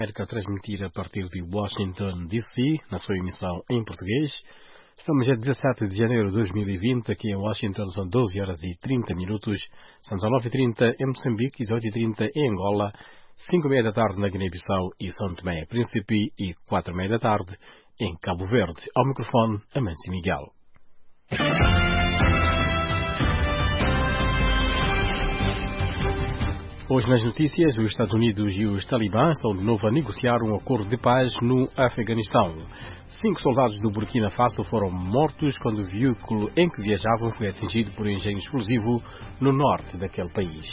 América a transmitir a partir de Washington, D.C., na sua emissão em português. Estamos a 17 de janeiro de 2020, aqui em Washington são 12 horas e 30 minutos, são 19h30 em Moçambique, 18h30 em Angola, 5h30 da tarde na Guiné-Bissau e São Tomé e Príncipe e 4h30 da tarde em Cabo Verde. Ao microfone, Amâncio Miguel. Hoje nas notícias, os Estados Unidos e os talibãs estão de novo a negociar um acordo de paz no Afeganistão. 5 soldados do Burkina Faso foram mortos quando o veículo em que viajavam foi atingido por um engenho explosivo no norte daquele país.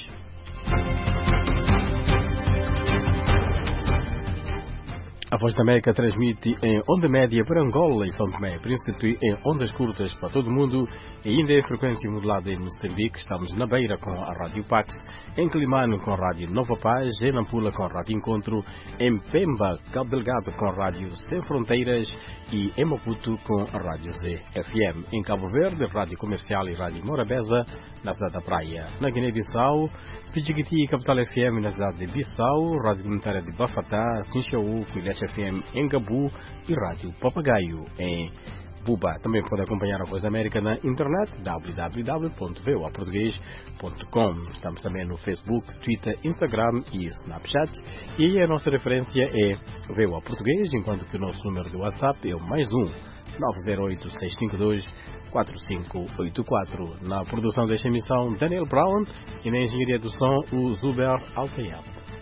A Voz da América transmite em onda média para Angola e São Tomé e Príncipe, em ondas curtas para todo o mundo e ainda em frequência modulada em Moçambique. Estamos na Beira com a Rádio Pax, em Quilimano com a Rádio Nova Paz, em Nampula com a Rádio Encontro, em Pemba, Cabo Delgado com a Rádio Sem Fronteiras e em Maputo com a Rádio ZFM. Em Cabo Verde, Rádio Comercial e Rádio Morabeza, na cidade da Praia. Na Guiné-Bissau, Pidjigiti e Capital FM na cidade de Bissau, Rádio Comunitária de Bafatá, Sinchaú, Quilhas FM em Gabu e Rádio Papagaio em Buba. Também pode acompanhar a Voz da América na internet, www.voaportugues.com. Estamos também no Facebook, Twitter, Instagram e Snapchat. E aí a nossa referência é VOA Português, enquanto que o nosso número de WhatsApp é o +1 908 652 4584. Na produção desta emissão, Daniel Brown, e na engenharia do som, o Zuber Altayab.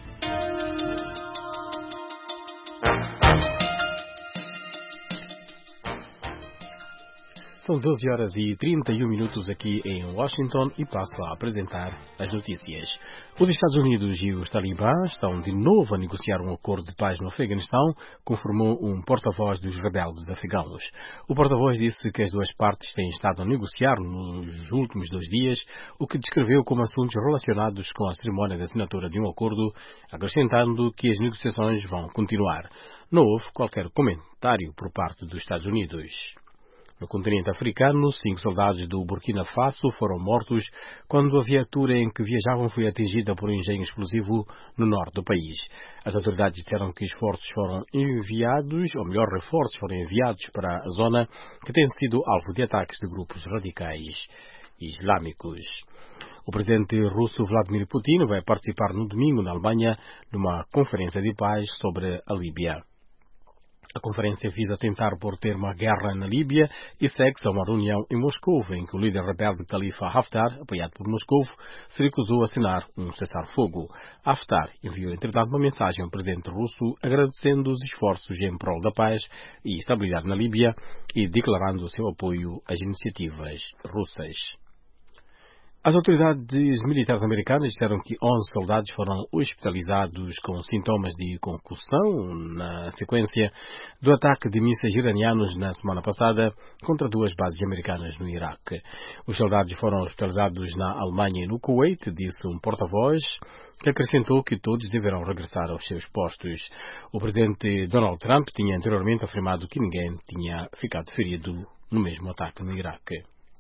São 12 horas e 31 minutos aqui em Washington e passo a apresentar as notícias. Os Estados Unidos e os talibãs estão de novo a negociar um acordo de paz no Afeganistão, conformou um porta-voz dos rebeldes afegãos. O porta-voz disse que as duas partes têm estado a negociar nos últimos 2 dias, o que descreveu como assuntos relacionados com a cerimónia de assinatura de um acordo, acrescentando que as negociações vão continuar. Não houve qualquer comentário por parte dos Estados Unidos. No continente africano, 5 soldados do Burkina Faso foram mortos quando a viatura em que viajavam foi atingida por um engenho explosivo no norte do país. As autoridades disseram que esforços foram enviados, ou melhor, reforços foram enviados para a zona que tem sido alvo de ataques de grupos radicais islâmicos. O presidente russo Vladimir Putin vai participar no domingo na Alemanha numa conferência de paz sobre a Líbia. A conferência visa tentar pôr termo à guerra na Líbia e segue-se a uma reunião em Moscou, em que o líder rebelde Khalifa Haftar, apoiado por Moscou, se recusou a assinar um cessar-fogo. Haftar enviou, entretanto, uma mensagem ao presidente russo agradecendo os esforços em prol da paz e estabilidade na Líbia e declarando o seu apoio às iniciativas russas. As autoridades militares americanas disseram que 11 soldados foram hospitalizados com sintomas de concussão na sequência do ataque de mísseis iranianos na semana passada contra 2 bases americanas no Iraque. Os soldados foram hospitalizados na Alemanha e no Kuwait, disse um porta-voz, que acrescentou que todos deverão regressar aos seus postos. O presidente Donald Trump tinha anteriormente afirmado que ninguém tinha ficado ferido no mesmo ataque no Iraque.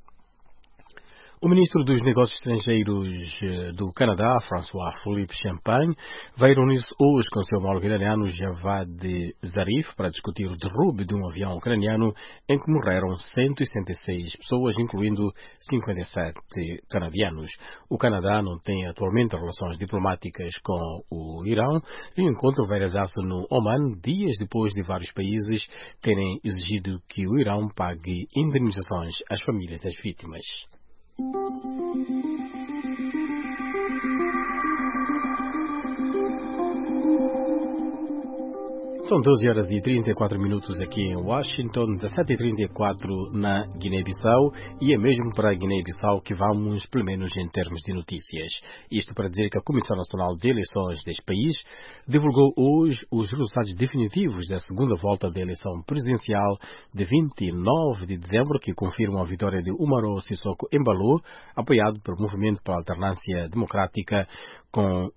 O ministro dos Negócios Estrangeiros do Canadá, François-Philippe Champagne, vai reunir-se hoje com seu homólogo iraniano Javad Zarif para discutir o derrube de um avião ucraniano em que morreram 166 pessoas, incluindo 57 canadianos. O Canadá não tem atualmente relações diplomáticas com o Irão e o encontro vai realizar-se no Oman, dias depois de vários países terem exigido que o Irão pague indenizações às famílias das vítimas. São 12 horas e 34 minutos aqui em Washington, 17h34 na Guiné-Bissau, e é mesmo para a Guiné-Bissau que vamos, pelo menos em termos de notícias. Isto para dizer que a Comissão Nacional de Eleições deste país divulgou hoje os resultados definitivos da segunda volta da eleição presidencial de 29 de dezembro, que confirmam a vitória de Umaro Sissoko Embalo, apoiado pelo Movimento pela Alternância Democrática, com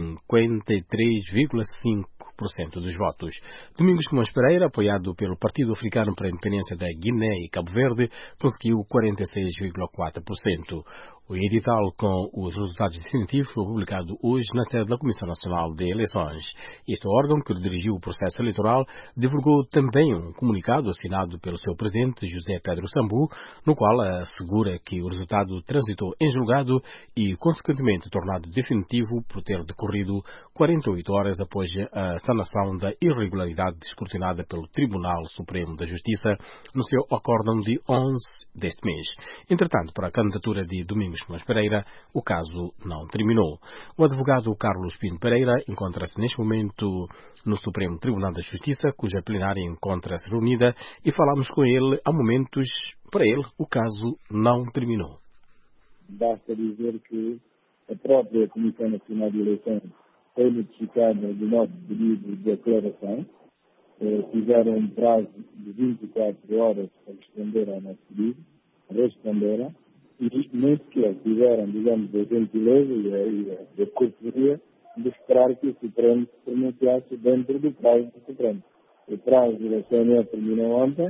53,5% dos votos. Domingos Simões Pereira, apoiado pelo Partido Africano para a Independência da Guiné e Cabo Verde, conseguiu 46,4%. O edital com os resultados definitivos foi publicado hoje na sede da Comissão Nacional de Eleições. Este órgão, que dirigiu o processo eleitoral, divulgou também um comunicado assinado pelo seu presidente, José Pedro Sambu, no qual assegura que o resultado transitou em julgado e, consequentemente, tornado definitivo por ter decorrido 48 horas após a sanação da irregularidade escrutinada pelo Tribunal Supremo da Justiça no seu acórdão de 11 deste mês. Entretanto, para a candidatura de Domingos Simões Pereira, o caso não terminou. O advogado Carlos Pinto Pereira encontra-se neste momento no Supremo Tribunal da Justiça, cuja plenária encontra-se reunida, e falamos com ele há momentos. Para ele, o caso não terminou. Basta dizer que a própria Comissão Nacional de Eleições foi notificada do nosso pedido de declaração. Tiveram um prazo de 24 horas para responder ao nosso pedido. Responderam. E nem sequer tiveram, digamos, a gentileza e a cortesia de esperar que o Supremo se pronunciasse dentro do prazo do Supremo. O prazo da CNE terminou ontem,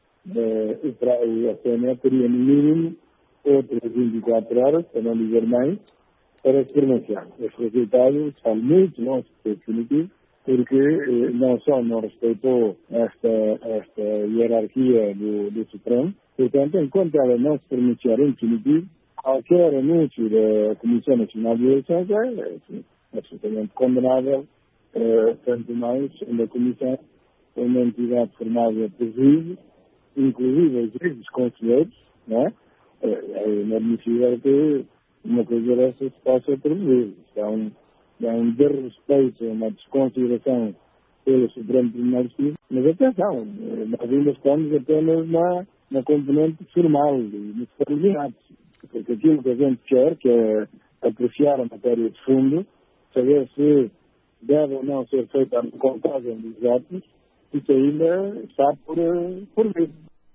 a CNE teria no mínimo outras 24 horas, para não dizer mais, para se pronunciar. Este resultado está muito longe de ser definitivo, porque não só não respeitou esta hierarquia do Supremo, portanto, enquanto ela não se pronunciar em definitivo, qualquer anúncio da Comissão Nacional de Eleições é absolutamente condenável, tanto mais sendo a Comissão uma entidade formada por juízes, inclusive os juízes conselheiros, não é? É inadmissível que uma coisa dessa se possa promover. É um desrespeito, uma desconsideração pelo Supremo Tribunal de Justiça. Mas atenção, nós ainda estamos apenas na componente formal, nos preliminares. Porque aquilo que a gente quer, que é apreciar a matéria de fundo, saber se deve ou não ser feita a contagem dos votos, isso ainda está por vir.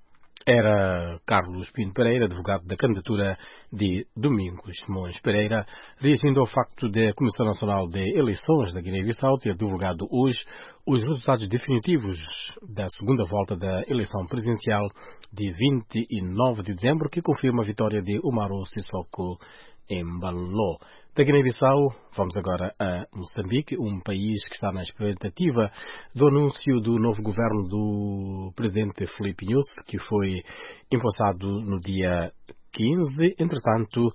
Era Carlos Pinto Pereira, advogado da candidatura de Domingos Simões Pereira, reagindo ao facto da Comissão Nacional de Eleições da Guiné-Bissau ter divulgado hoje os resultados definitivos da segunda volta da eleição presidencial de 29 de dezembro, que confirma a vitória de Umaro Sissoko Embaló. Da Guiné-Bissau, vamos agora a Moçambique, um país que está na expectativa do anúncio do novo governo do presidente Filipe Nyusi, que foi empossado no dia 15. Entretanto,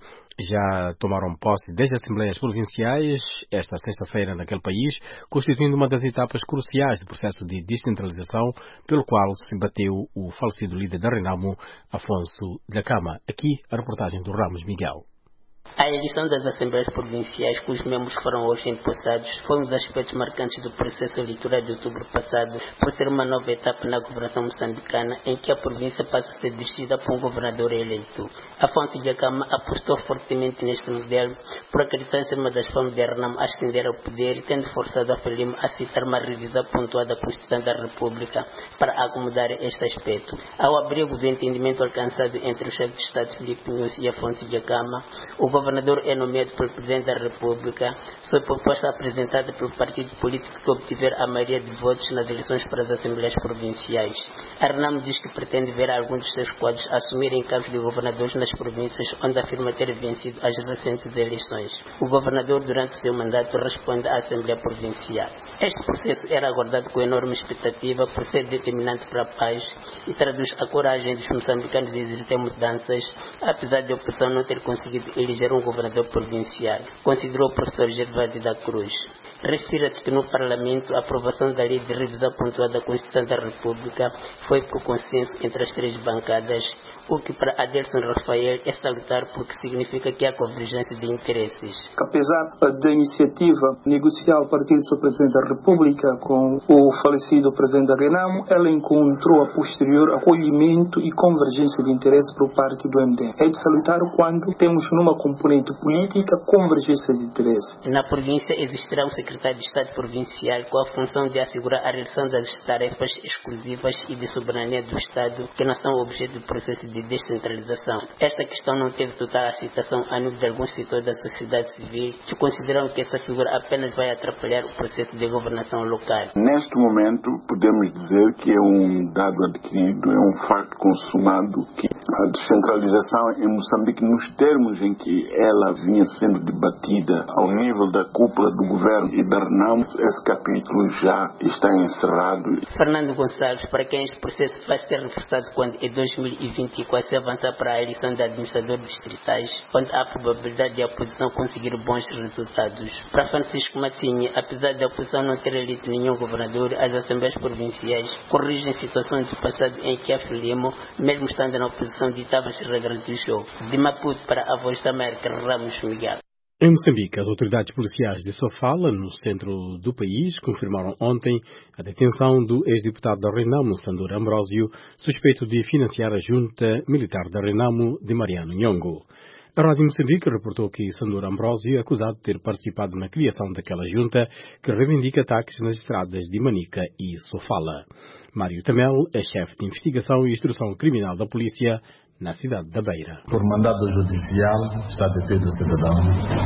já tomaram posse 10 assembleias provinciais esta sexta-feira naquele país, constituindo uma das etapas cruciais do processo de descentralização pelo qual se bateu o falecido líder da Renamo, Afonso Dhlakama. Aqui a reportagem do Ramos Miguel. A eleição das Assembleias Provinciais, cujos membros foram hoje empossados, foi um dos aspectos marcantes do processo eleitoral de outubro passado, por ser uma nova etapa na governação moçambicana, em que a província passa a ser dirigida por um governador eleito. Afonso Dhlakama apostou fortemente neste modelo, por acreditar ser uma das formas de Renamo ascender ao poder e tendo forçado a Frelimo a citar uma revisão pontual da Constituição da República para acomodar este aspecto. Ao abrigo do entendimento alcançado entre o chefe de Estado Filipe Nyusi e Afonso Dhlakama, o governador é nomeado pelo Presidente da República, sob proposta apresentada pelo partido político que obtiver a maioria de votos nas eleições para as Assembleias Provinciais. A Renamo diz que pretende ver alguns dos seus quadros assumirem cargos de governadores nas províncias onde afirma ter vencido as recentes eleições. O governador, durante seu mandato, responde à Assembleia Provincial. Este processo era aguardado com enorme expectativa por ser determinante para a paz e traduz a coragem dos moçambicanos de exigir mudanças, apesar de a oposição não ter conseguido eleger um governador provincial, considerou o professor Gervásio da Cruz. Refira-se que no Parlamento a aprovação da lei de revisão pontual da Constituição da República foi por consenso entre as três bancadas, o que para Adelson Rafael é salutar porque significa que há convergência de interesses. Apesar da iniciativa negociar a partir do seu Presidente da República com o falecido Presidente da Renamo, ela encontrou a posterior acolhimento e convergência de interesses por parte do MDM. É de salutar quando temos numa componente política convergência de interesses. Na província existirá um secretário Secretário de Estado Provincial com a função de assegurar a realização das tarefas exclusivas e de soberania do Estado que não são objeto do processo de descentralização. Esta questão não teve total aceitação a nível de alguns setores da sociedade civil que consideram que essa figura apenas vai atrapalhar o processo de governação local. Neste momento, podemos dizer que é um dado adquirido, é um facto consumado que a descentralização em Moçambique, nos termos em que ela vinha sendo debatida ao nível da cúpula do governo e da RENAMO, esse capítulo já está encerrado. Fernando Gonçalves, para quem este processo vai ser reforçado quando em 2024 se avançar para a eleição de administradores distritais, onde há a probabilidade de a oposição conseguir bons resultados. Para Francisco Matinho, apesar de a oposição não ter eleito nenhum governador, as assembleias provinciais corrigem situações do passado em que a Frelimo, mesmo estando na oposição, ditava as regras do jogo. De Maputo para a Voz da América, Ramos Miguel. Em Moçambique, as autoridades policiais de Sofala, no centro do país, confirmaram ontem a detenção do ex-deputado da RENAMO, Sandor Ambrósio, suspeito de financiar a junta militar da RENAMO de Mariano Nhongo. A Rádio Moçambique reportou que Sandor Ambrósio é acusado de ter participado na criação daquela junta que reivindica ataques nas estradas de Manica e Sofala. Mário Tamel é chefe de investigação e instrução criminal da polícia na cidade da Beira. Por mandado judicial, está detido o cidadão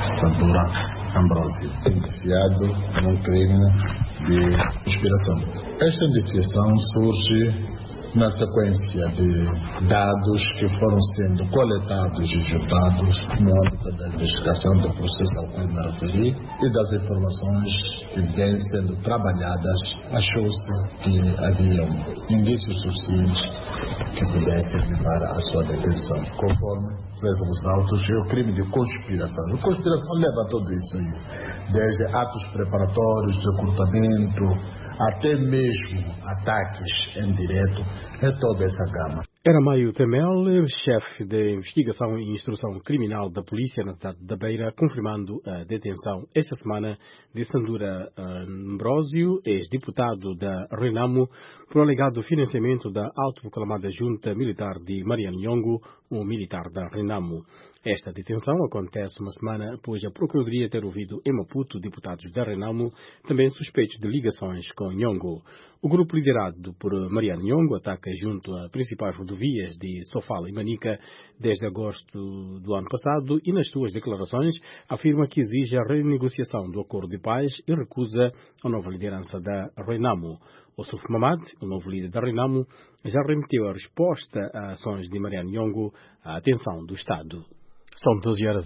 Sandor Ambrósio, indiciado num crime de conspiração. Esta indiciação surge na sequência de dados que foram sendo coletados e juntados no âmbito da investigação do processo ao qual me referi e das informações que vêm sendo trabalhadas, achou-se que haviam indícios suficientes que pudessem levar à sua detenção, conforme rezam os autos, é o crime de conspiração. A conspiração leva a tudo isso aí, desde atos preparatórios, recrutamento, até mesmo ataques em direto, é toda essa gama. Era Mário Tamel, chefe de investigação e instrução criminal da polícia na cidade da Beira, confirmando a detenção esta semana de Sandor Ambrósio, ex-deputado da RENAMO, por alegado financiamento da autoproclamada junta militar de Mariano Nhongo, o militar da RENAMO. Esta detenção acontece uma semana após a Procuradoria ter ouvido em Maputo deputados da RENAMO, também suspeitos de ligações com Nhongo. O grupo liderado por Mariano Nhongo ataca junto a principais rodovias de Sofala e Manica desde agosto do ano passado e nas suas declarações afirma que exige a renegociação do acordo de paz e recusa a nova liderança da RENAMO. Ossuf Mamad, o novo líder da RENAMO, já remeteu a resposta a ações de Mariano Nhongo à atenção do Estado. São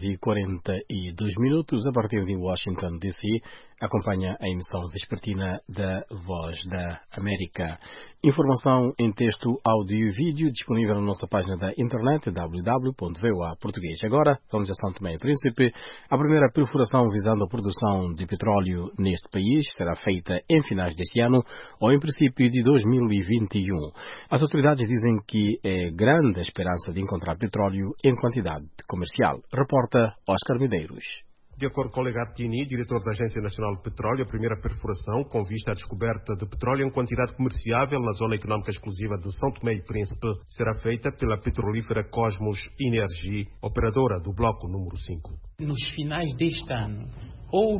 12h42. A partir de Washington, D.C., acompanha a emissão vespertina da Voz da América. Informação em texto, áudio e vídeo disponível na nossa página da internet www.voaportuguês. Agora, vamos a São Tomé e Príncipe. A primeira perfuração visando a produção de petróleo neste país será feita em finais deste ano ou em princípio de 2021. As autoridades dizem que é grande a esperança de encontrar petróleo em quantidade comercial. Reporta Oscar Medeiros. De acordo com Olegar Tini, diretor da Agência Nacional de Petróleo, a primeira perfuração, com vista à descoberta de petróleo em quantidade comerciável na Zona Económica Exclusiva de São Tomé e Príncipe, será feita pela petrolífera Cosmos Energy, operadora do bloco número 5. Nos finais deste ano, ou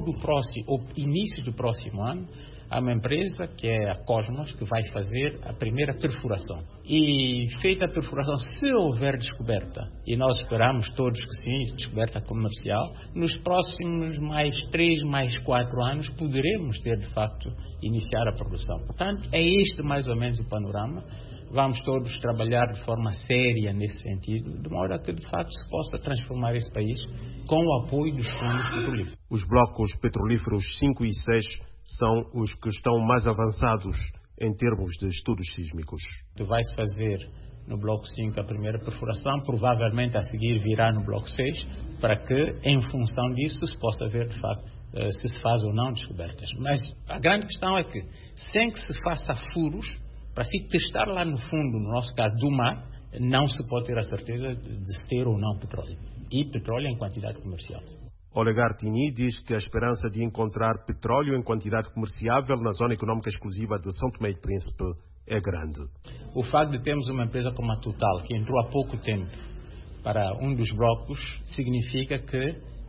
início do próximo ano, há uma empresa, que é a Cosmos, que vai fazer a primeira perfuração. E feita a perfuração, se houver descoberta, e nós esperamos todos que sim, descoberta comercial, nos próximos mais 3, mais 4 anos, poderemos ter, de facto, iniciar a produção. Portanto, é este mais ou menos o panorama. Vamos todos trabalhar de forma séria nesse sentido, de modo a que, de facto, se possa transformar esse país com o apoio dos fundos petrolíferos. Os blocos petrolíferos 5 e 6 são os que estão mais avançados em termos de estudos sísmicos. Vai-se fazer no bloco 5 a primeira perfuração, provavelmente a seguir virá no bloco 6, para que, em função disso, se possa ver, de facto, se faz ou não descobertas. Mas a grande questão é que, sem que se faça furos, para se testar lá no fundo, no nosso caso do mar, não se pode ter a certeza de se ter ou não petróleo. E petróleo em quantidade comercial. Olegar Tini diz que a esperança de encontrar petróleo em quantidade comerciável na Zona Económica Exclusiva de São Tomé e Príncipe é grande. O facto de termos uma empresa como a Total, que entrou há pouco tempo para um dos blocos, significa que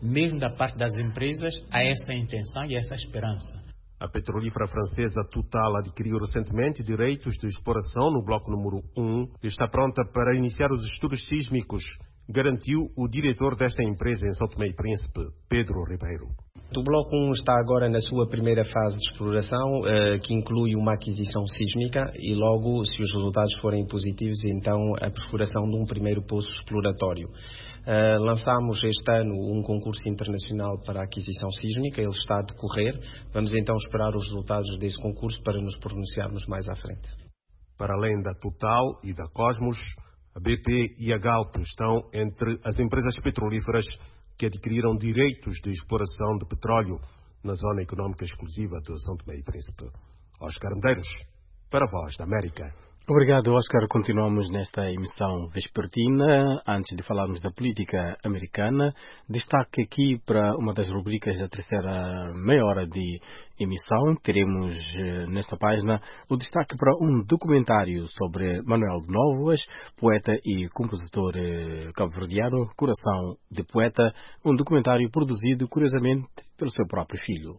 mesmo da parte das empresas, há essa intenção e essa esperança. A petrolífera francesa Total adquiriu recentemente direitos de exploração no bloco número 1 e está pronta para iniciar os estudos sísmicos, garantiu o diretor desta empresa em São Tomé e Príncipe, Pedro Ribeiro. O Bloco 1 está agora na sua primeira fase de exploração, que inclui uma aquisição sísmica e logo, se os resultados forem positivos, então a perfuração de um primeiro poço exploratório. Lançámos este ano um concurso internacional para a aquisição sísmica, ele está a decorrer. Vamos então esperar os resultados desse concurso para nos pronunciarmos mais à frente. Para além da Total e da Cosmos, a BP e a Galp estão entre as empresas petrolíferas que adquiriram direitos de exploração de petróleo na Zona Económica Exclusiva de São Tomé e Príncipe. Oscar Medeiros, para a Voz da América. Obrigado, Oscar. Continuamos nesta emissão vespertina. Antes de falarmos da política americana, destaque aqui para uma das rubricas da terceira meia hora de emissão. Teremos nesta página o destaque para um documentário sobre Manuel de Nóvoas, poeta e compositor cabo-verdiano, Coração de Poeta, um documentário produzido, curiosamente, pelo seu próprio filho.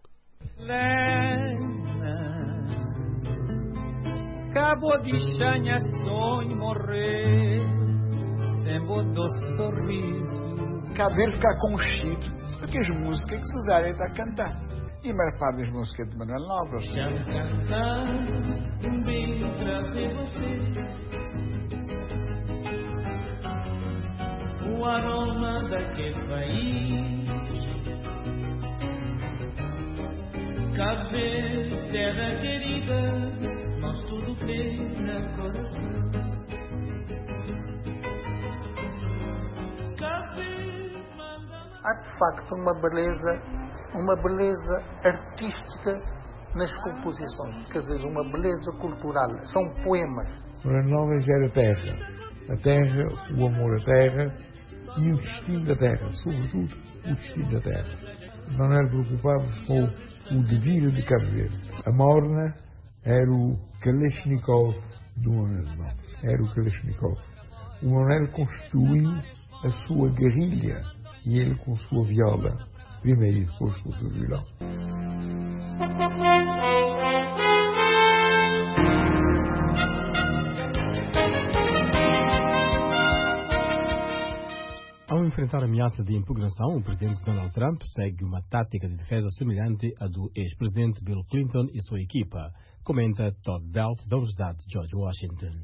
Cabo de chanha, sonho morrer, sem do sorriso. Cabo Verde ficar conchido, porque as músicas que se usarem está a cantar. E a maior parte das músicas de Manuel Nóvoas. Já cantar, um beijo trazer você. O aroma daquele país. Cabo Verde, terra querida. Nós tudo pela coração. Há de facto uma beleza artística nas composições, quer dizer, uma beleza cultural. São poemas. Manuel Nóvoas era a terra, o amor à terra e o destino da terra, sobretudo o destino da terra. Manuel preocupava-se com o devir de Cabo Verde. A morna era o Kalashnikov do Manuel Nóvoas. Era o Kalashnikov. O Manuel construiu a sua guerrilha e ele com a sua viola, primeiro e depois com o seu violão. Ao enfrentar a ameaça de impugnação, o presidente Donald Trump segue uma tática de defesa semelhante à do ex-presidente Bill Clinton e sua equipa, comenta Todd Belt, da Universidade George Washington.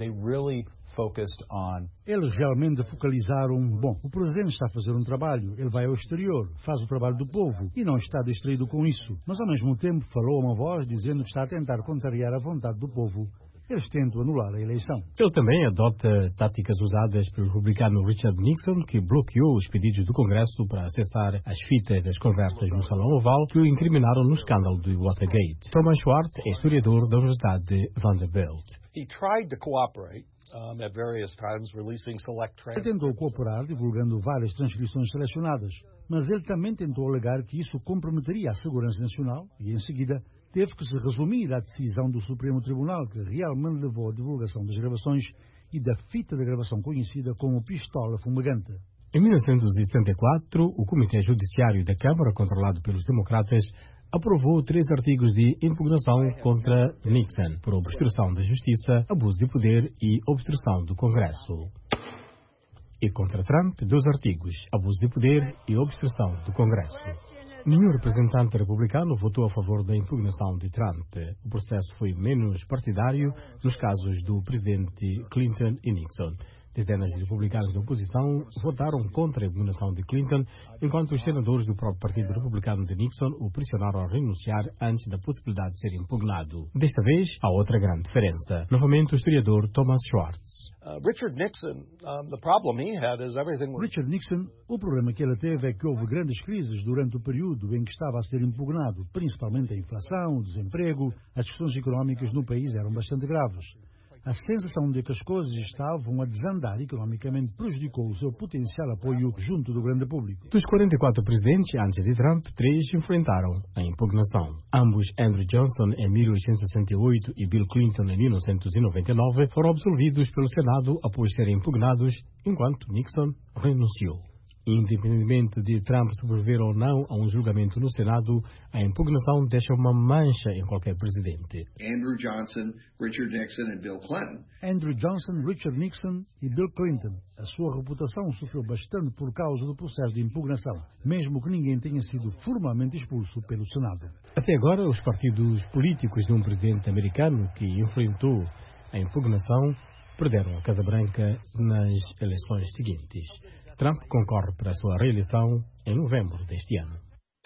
Eles realmente focalizaram, o presidente está a fazer um trabalho, ele vai ao exterior, faz o trabalho do povo e não está distraído com isso, mas ao mesmo tempo falou a uma voz dizendo que está a tentar contrariar a vontade do povo. Eles tentam anular a eleição. Ele também adota táticas usadas pelo republicano Richard Nixon, que bloqueou os pedidos do Congresso para acessar as fitas das conversas no Salão Oval que o incriminaram no escândalo de Watergate. Thomas Schwartz é historiador da Universidade de Vanderbilt. Ele tentou cooperar divulgando várias transcrições selecionadas, mas ele também tentou alegar que isso comprometeria a segurança nacional e, em seguida, teve que se resumir à decisão do Supremo Tribunal, que realmente levou à divulgação das gravações e da fita da gravação conhecida como pistola fumegante. Em 1974, o Comitê Judiciário da Câmara, controlado pelos democratas, aprovou 3 artigos de impugnação contra Nixon por obstrução da justiça, abuso de poder e obstrução do Congresso. E contra Trump, 2 artigos, abuso de poder e obstrução do Congresso. Nenhum representante republicano votou a favor da impugnação de Trump. O processo foi menos partidário nos casos do presidente Clinton e Nixon. Dezenas de republicanos da oposição votaram contra a impugnação de Clinton, enquanto os senadores do próprio Partido Republicano de Nixon o pressionaram a renunciar antes da possibilidade de ser impugnado. Desta vez, há outra grande diferença. Novamente, o historiador Thomas Schwartz. Richard Nixon, o problema que ele teve é que houve grandes crises durante o período em que estava a ser impugnado, principalmente a inflação, o desemprego, as questões económicas no país eram bastante graves. A sensação de que as coisas estavam a desandar economicamente prejudicou o seu potencial apoio junto do grande público. Dos 44 presidentes antes de Trump, 3 enfrentaram a impugnação. Ambos, Andrew Johnson em 1868 e Bill Clinton em 1999, foram absolvidos pelo Senado após serem impugnados, enquanto Nixon renunciou. Independentemente de Trump sobreviver ou não a um julgamento no Senado, a impugnação deixa uma mancha em qualquer presidente. Andrew Johnson, Richard Nixon e Bill Clinton. Andrew Johnson, Richard Nixon e Bill Clinton. A sua reputação sofreu bastante por causa do processo de impugnação, mesmo que ninguém tenha sido formalmente expulso pelo Senado. Até agora, os partidos políticos de um presidente americano que enfrentou a impugnação perderam a Casa Branca nas eleições seguintes. Trump concorre para a sua reeleição em novembro deste ano.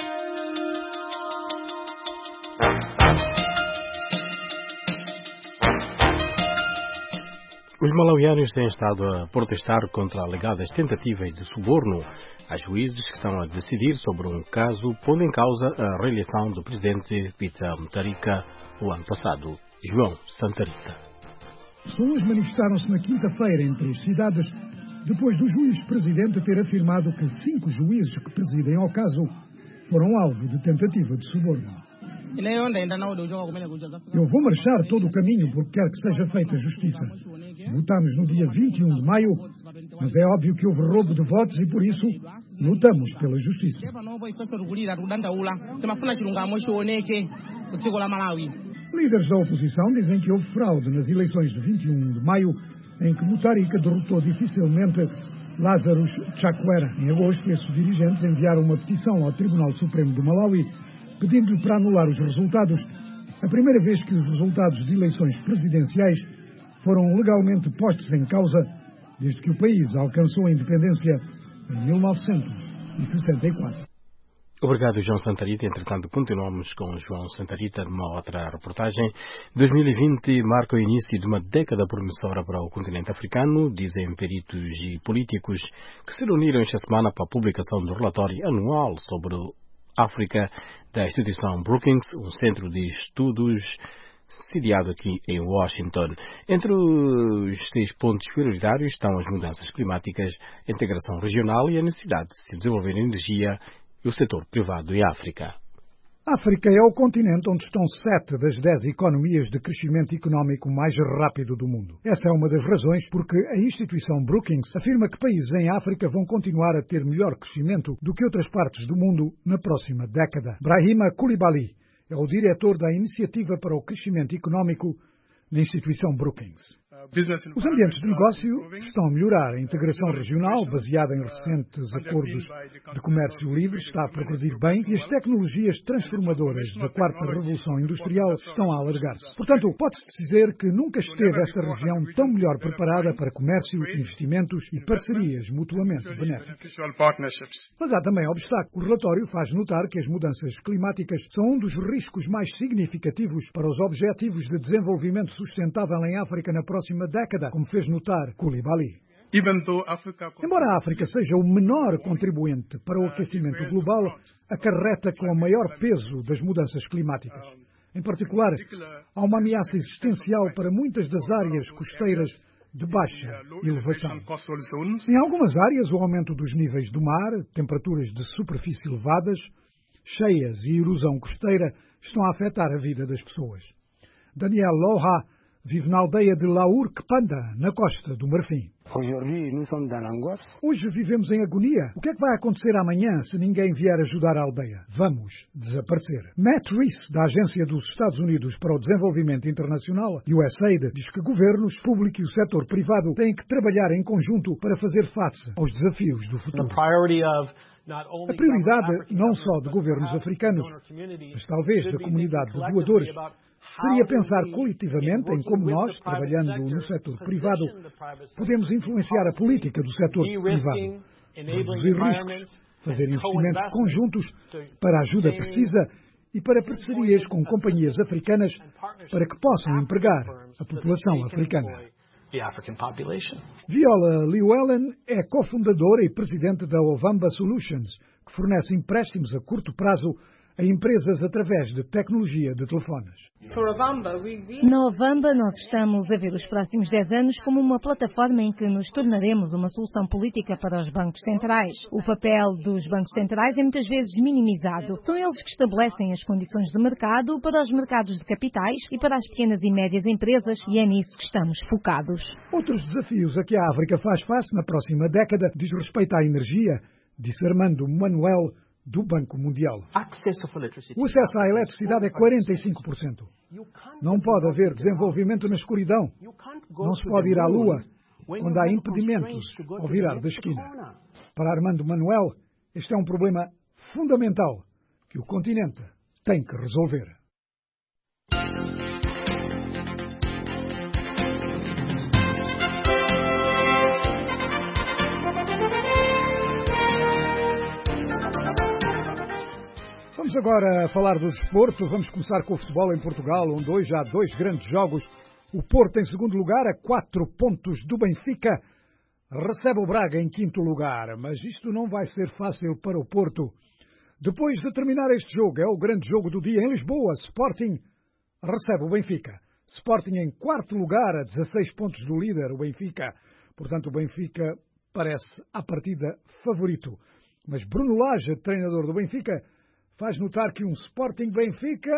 Os malauianos têm estado a protestar contra alegadas tentativas de suborno a juízes que estão a decidir sobre um caso pondo em causa a reeleição do presidente Peter Mutharika o ano passado. João Santarita. Pessoas manifestaram-se na quinta-feira entre as cidades depois do juiz-presidente ter afirmado que 5 juízes que presidem ao caso foram alvo de tentativa de suborno. Eu vou marchar todo o caminho porque quero que seja feita justiça. Votamos no dia 21 de maio, mas é óbvio que houve roubo de votos e por isso lutamos pela justiça. Líderes da oposição dizem que houve fraude nas eleições de 21 de maio, em que Mutharika derrotou dificilmente Lazarus Chakwera. Em agosto, esses dirigentes enviaram uma petição ao Tribunal Supremo do Malawi, pedindo-lhe para anular os resultados, a primeira vez que os resultados de eleições presidenciais foram legalmente postos em causa desde que o país alcançou a independência em 1964. Obrigado, João Santarita. Entretanto, continuamos com João Santarita numa outra reportagem. 2020 marca o início de uma década promissora para o continente africano, dizem peritos e políticos que se reuniram esta semana para a publicação do relatório anual sobre a África da instituição Brookings, um centro de estudos sediado aqui em Washington. Entre os 6 pontos prioritários estão as mudanças climáticas, a integração regional e a necessidade de se desenvolver energia e o setor privado em África. A África é o continente onde estão 7 das 10 economias de crescimento económico mais rápido do mundo. Essa é uma das razões porque a instituição Brookings afirma que países em África vão continuar a ter melhor crescimento do que outras partes do mundo na próxima década. Brahima Coulibaly é o diretor da Iniciativa para o Crescimento Económico na instituição Brookings. Os ambientes de negócio estão a melhorar. A integração regional, baseada em recentes acordos de comércio livre, está a progredir bem e as tecnologias transformadoras da 4ª Revolução Industrial estão a alargar-se. Portanto, pode-se dizer que nunca esteve esta região tão melhor preparada para comércio, investimentos e parcerias mutuamente benéficas. Mas há também obstáculos. O relatório faz notar que as mudanças climáticas são um dos riscos mais significativos para os objetivos de desenvolvimento sustentável em África na próxima década, como fez notar Coulibaly. Embora a África seja o menor contribuinte para o aquecimento global, acarreta com o maior peso das mudanças climáticas. Em particular, há uma ameaça existencial para muitas das áreas costeiras de baixa elevação. Em algumas áreas, o aumento dos níveis do mar, temperaturas de superfície elevadas, cheias e erosão costeira estão a afetar a vida das pessoas. Daniel Loha vive na aldeia de Laour-Kpanda, na Costa do Marfim. Hoje vivemos em agonia. O que é que vai acontecer amanhã se ninguém vier ajudar a aldeia? Vamos desaparecer. Matt Reese, da Agência dos Estados Unidos para o Desenvolvimento Internacional, USAID, diz que governos, público e o setor privado têm que trabalhar em conjunto para fazer face aos desafios do futuro. A prioridade não só de governos africanos, mas talvez da comunidade de doadores, seria pensar coletivamente em como nós, trabalhando no setor privado, podemos influenciar a política do setor privado, reduzir riscos, fazer investimentos conjuntos para a ajuda precisa e para parcerias com companhias africanas para que possam empregar a população africana. Viola Llewellyn é cofundadora e presidente da Ovamba Solutions, que fornece empréstimos a curto prazo a empresas através de tecnologia de telefones. Na Ovamba, nós estamos a ver os próximos 10 anos como uma plataforma em que nos tornaremos uma solução política para os bancos centrais. O papel dos bancos centrais é muitas vezes minimizado. São eles que estabelecem as condições de mercado para os mercados de capitais e para as pequenas e médias empresas, e é nisso que estamos focados. Outros desafios a que a África faz face na próxima década diz respeito à energia, disse Armando Manuel, do Banco Mundial. O acesso à eletricidade é 45%. Não pode haver desenvolvimento na escuridão. Não se pode ir à Lua quando há impedimentos ao virar da esquina. Para Armando Manuel, este é um problema fundamental que o continente tem que resolver. Vamos agora falar do desporto. Vamos começar com o futebol em Portugal, onde hoje há 2 grandes jogos. O Porto em segundo lugar, a 4 pontos do Benfica, recebe o Braga em quinto lugar. Mas isto não vai ser fácil para o Porto. Depois de terminar este jogo, é o grande jogo do dia em Lisboa. Sporting recebe o Benfica. Sporting em quarto lugar, a 16 pontos do líder, o Benfica. Portanto, o Benfica parece, à partida, favorito. Mas Bruno Lage, treinador do Benfica, faz notar que um Sporting Benfica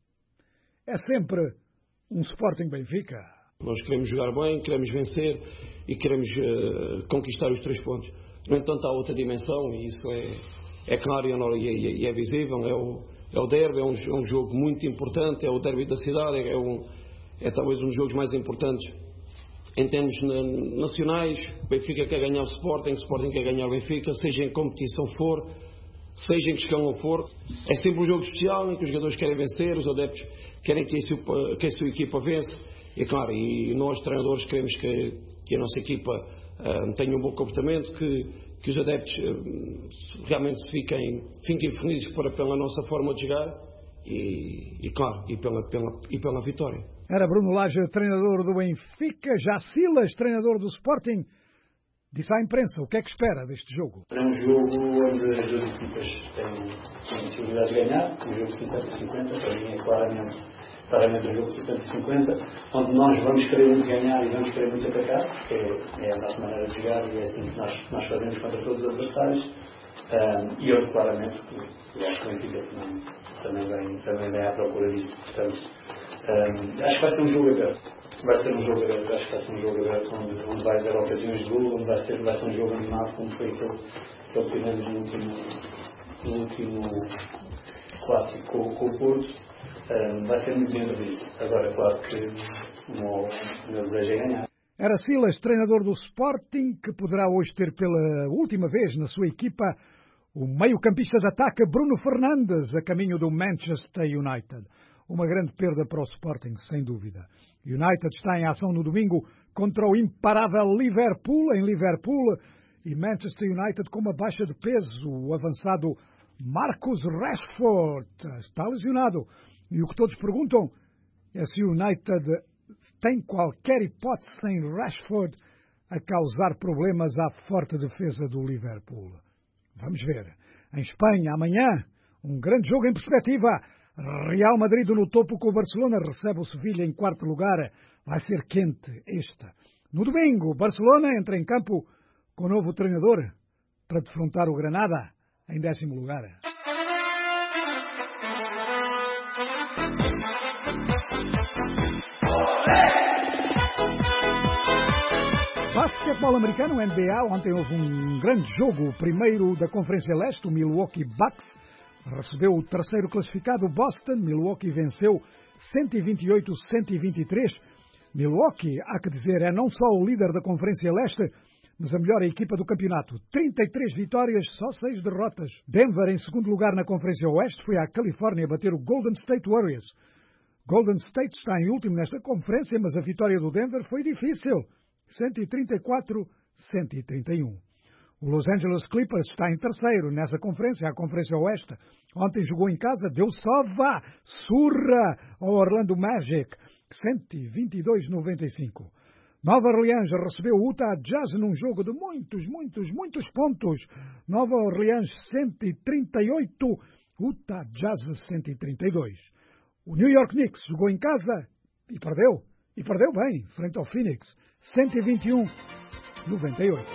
é sempre um Sporting Benfica. Nós queremos jogar bem, queremos vencer e queremos conquistar os 3 pontos. No entanto, há outra dimensão e isso é claro e é visível. É o derby, é um jogo muito importante, é o derby da cidade, é talvez um dos jogos mais importantes em termos nacionais. O Benfica quer ganhar o Sporting quer ganhar o Benfica, seja em competição for, seja em que escalão for. É sempre um jogo especial em que os jogadores querem vencer, os adeptos querem que a sua equipa vence. E claro, e nós treinadores queremos que a nossa equipa tenha um bom comportamento, que os adeptos realmente fiquem felizes pela nossa forma de jogar e claro, e pela vitória. Era Bruno Lage, treinador do Benfica. Já Silas, treinador do Sporting, disse à imprensa o que é que espera deste jogo. É um jogo onde as 2 equipas têm possibilidade de ganhar, um jogo 50-50, para mim é claramente um jogo 50-50, onde nós vamos querer muito ganhar e vamos querer muito atacar, porque é a nossa maneira de jogar e é assim que nós fazemos contra todos os adversários. E outro, claramente, eu acho que o Benfica também vem à procura disso. Portanto, acho que vai ser um jogo aberto. Acho que vai ser um jogo aberto onde vai haver ocasiões de gol, onde vai ser um jogo animado, como foi aquele que tivemos no último clássico com o Porto. Vai ser muito dentro disso. Agora, claro que o meu desejo é ganhar. Era Silas, treinador do Sporting, que poderá hoje ter pela última vez na sua equipa o meio-campista de ataque Bruno Fernandes, a caminho do Manchester United. Uma grande perda para o Sporting, sem dúvida. O United está em ação no domingo contra o imparável Liverpool, em Liverpool, e Manchester United com uma baixa de peso. O avançado Marcus Rashford está lesionado. E o que todos perguntam é se o United tem qualquer hipótese sem Rashford a causar problemas à forte defesa do Liverpool. Vamos ver. Em Espanha, amanhã, um grande jogo em perspectiva. Real Madrid no topo com o Barcelona, recebe o Sevilha em quarto lugar. Vai ser quente esta. No domingo, o Barcelona entra em campo com o novo treinador para defrontar o Granada em 10º lugar. Basquetebol americano, NBA, ontem houve um grande jogo, o primeiro da Conferência Leste, o Milwaukee Bucks recebeu o terceiro classificado, Boston. Milwaukee venceu 128-123. Milwaukee, há que dizer, é não só o líder da Conferência Leste, mas a melhor equipa do campeonato. 33 vitórias, só 6 derrotas. Denver, em segundo lugar na Conferência Oeste, foi à Califórnia bater o Golden State Warriors. Golden State está em último nesta conferência, mas a vitória do Denver foi difícil. 134-131. O Los Angeles Clippers está em terceiro nessa conferência, a Conferência Oeste. Ontem jogou em casa, deu surra ao Orlando Magic, 122-95. Nova Orleans recebeu o Utah Jazz num jogo de muitos pontos. Nova Orleans 138, Utah Jazz 132. O New York Knicks jogou em casa e perdeu bem, frente ao Phoenix, 121-98.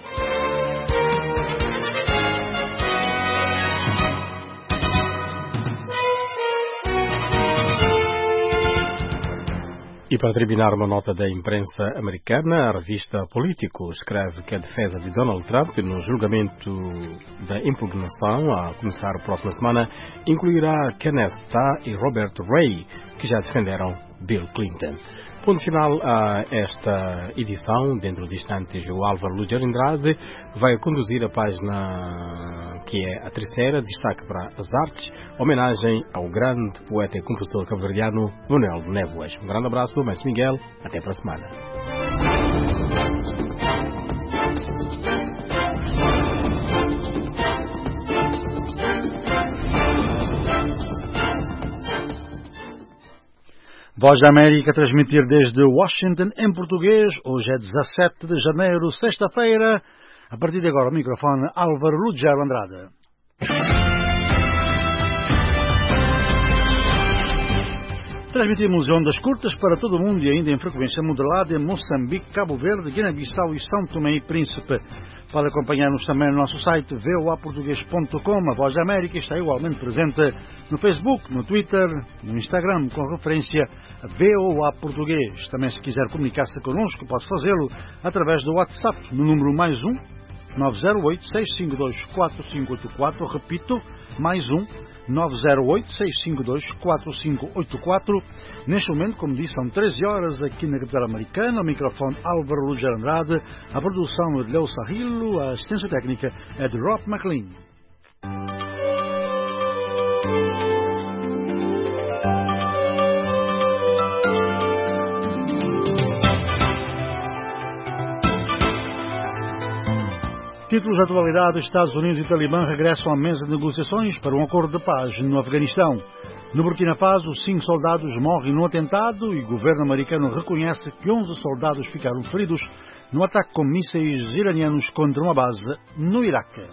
E para terminar, uma nota da imprensa americana, a revista Politico escreve que a defesa de Donald Trump no julgamento da impugnação, a começar a próxima semana, incluirá Kenneth Starr e Robert Ray, que já defenderam Bill Clinton. Ponto final a esta edição. Dentro de instantes, o Álvaro Luger Andrade vai conduzir a página que é a terceira, destaque para as artes, homenagem ao grande poeta e compositor cabo-verdiano Manuel Névoas. Um grande abraço do Mestre Miguel, até para a semana. Voz da América a transmitir desde Washington em português. Hoje é 17 de janeiro, sexta-feira. A partir de agora, o microfone Álvaro Luger Andrade. Transmitimos ondas curtas para todo o mundo e ainda em frequência modulada em Moçambique, Cabo Verde, Guiné-Bissau e São Tomé e Príncipe. Pode acompanhar-nos também no nosso site voaportugues.com. A Voz da América está igualmente presente no Facebook, no Twitter, no Instagram, com referência a VOA Português. Também, se quiser comunicar-se connosco, pode fazê-lo através do WhatsApp, no número +1 908-652-4584. Repito, +1 908-652-4584. Neste momento, como disse, são 13 horas aqui na capital americana. O microfone Álvaro Luger Andrade, a produção é de Leo Sarrilo, a assistência técnica é de Rob McLean. Títulos de atualidade: Estados Unidos e Talibã regressam à mesa de negociações para um acordo de paz no Afeganistão. No Burkina Faso, 5 soldados morrem no atentado e o governo americano reconhece que 11 soldados ficaram feridos no ataque com mísseis iranianos contra uma base no Iraque.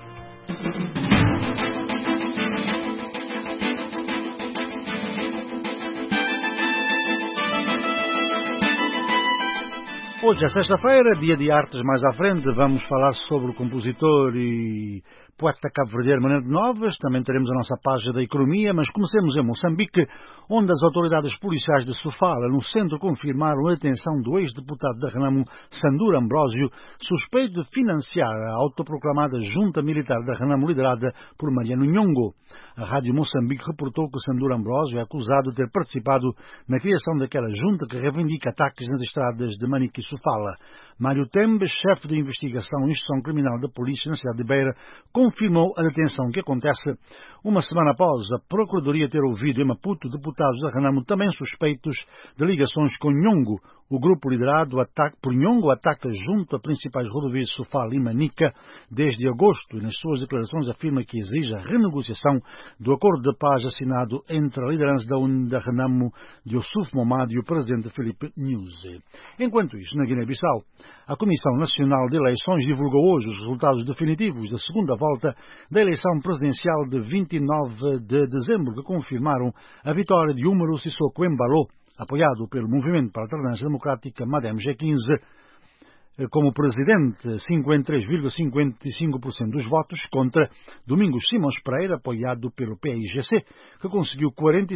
Hoje é sexta-feira, dia de artes. Mais à frente vamos falar sobre o compositor e poeta cabo-verdiano Manuel Névoas. Também teremos a nossa página da economia, mas comecemos em Moçambique, onde as autoridades policiais de Sofala, no centro, confirmaram a detenção do ex-deputado da Renamo, Sanduro Ambrósio, suspeito de financiar a autoproclamada junta militar da Renamo, liderada por Mariano Nhongo. A Rádio Moçambique reportou que Sanduro Ambrósio é acusado de ter participado na criação daquela junta que reivindica ataques nas estradas de Manique e Sofala. Mário Tembe, chefe de investigação e instrução criminal da polícia na cidade de Beira, confirmou a detenção, que acontece uma semana após a Procuradoria ter ouvido em Maputo deputados da Renamo também suspeitos de ligações com Nhongo. O grupo liderado por Nhongo ataca junto a principais rodovias de Sofala e Manica desde agosto e nas suas declarações afirma que exige a renegociação do acordo de paz assinado entre a liderança da Renamo, Youssouf Momad, e o presidente Filipe Nyusi. Enquanto isso, na Guiné-Bissau, a Comissão Nacional de Eleições divulgou hoje os resultados definitivos da segunda volta da eleição presidencial de 29 de dezembro, que confirmaram a vitória de Umaru Sissoko Embalo, apoiado pelo Movimento para a Alternância Democrática MADEM G15, como presidente, 53,55% dos votos, contra Domingos Simões Pereira, apoiado pelo PIGC, que conseguiu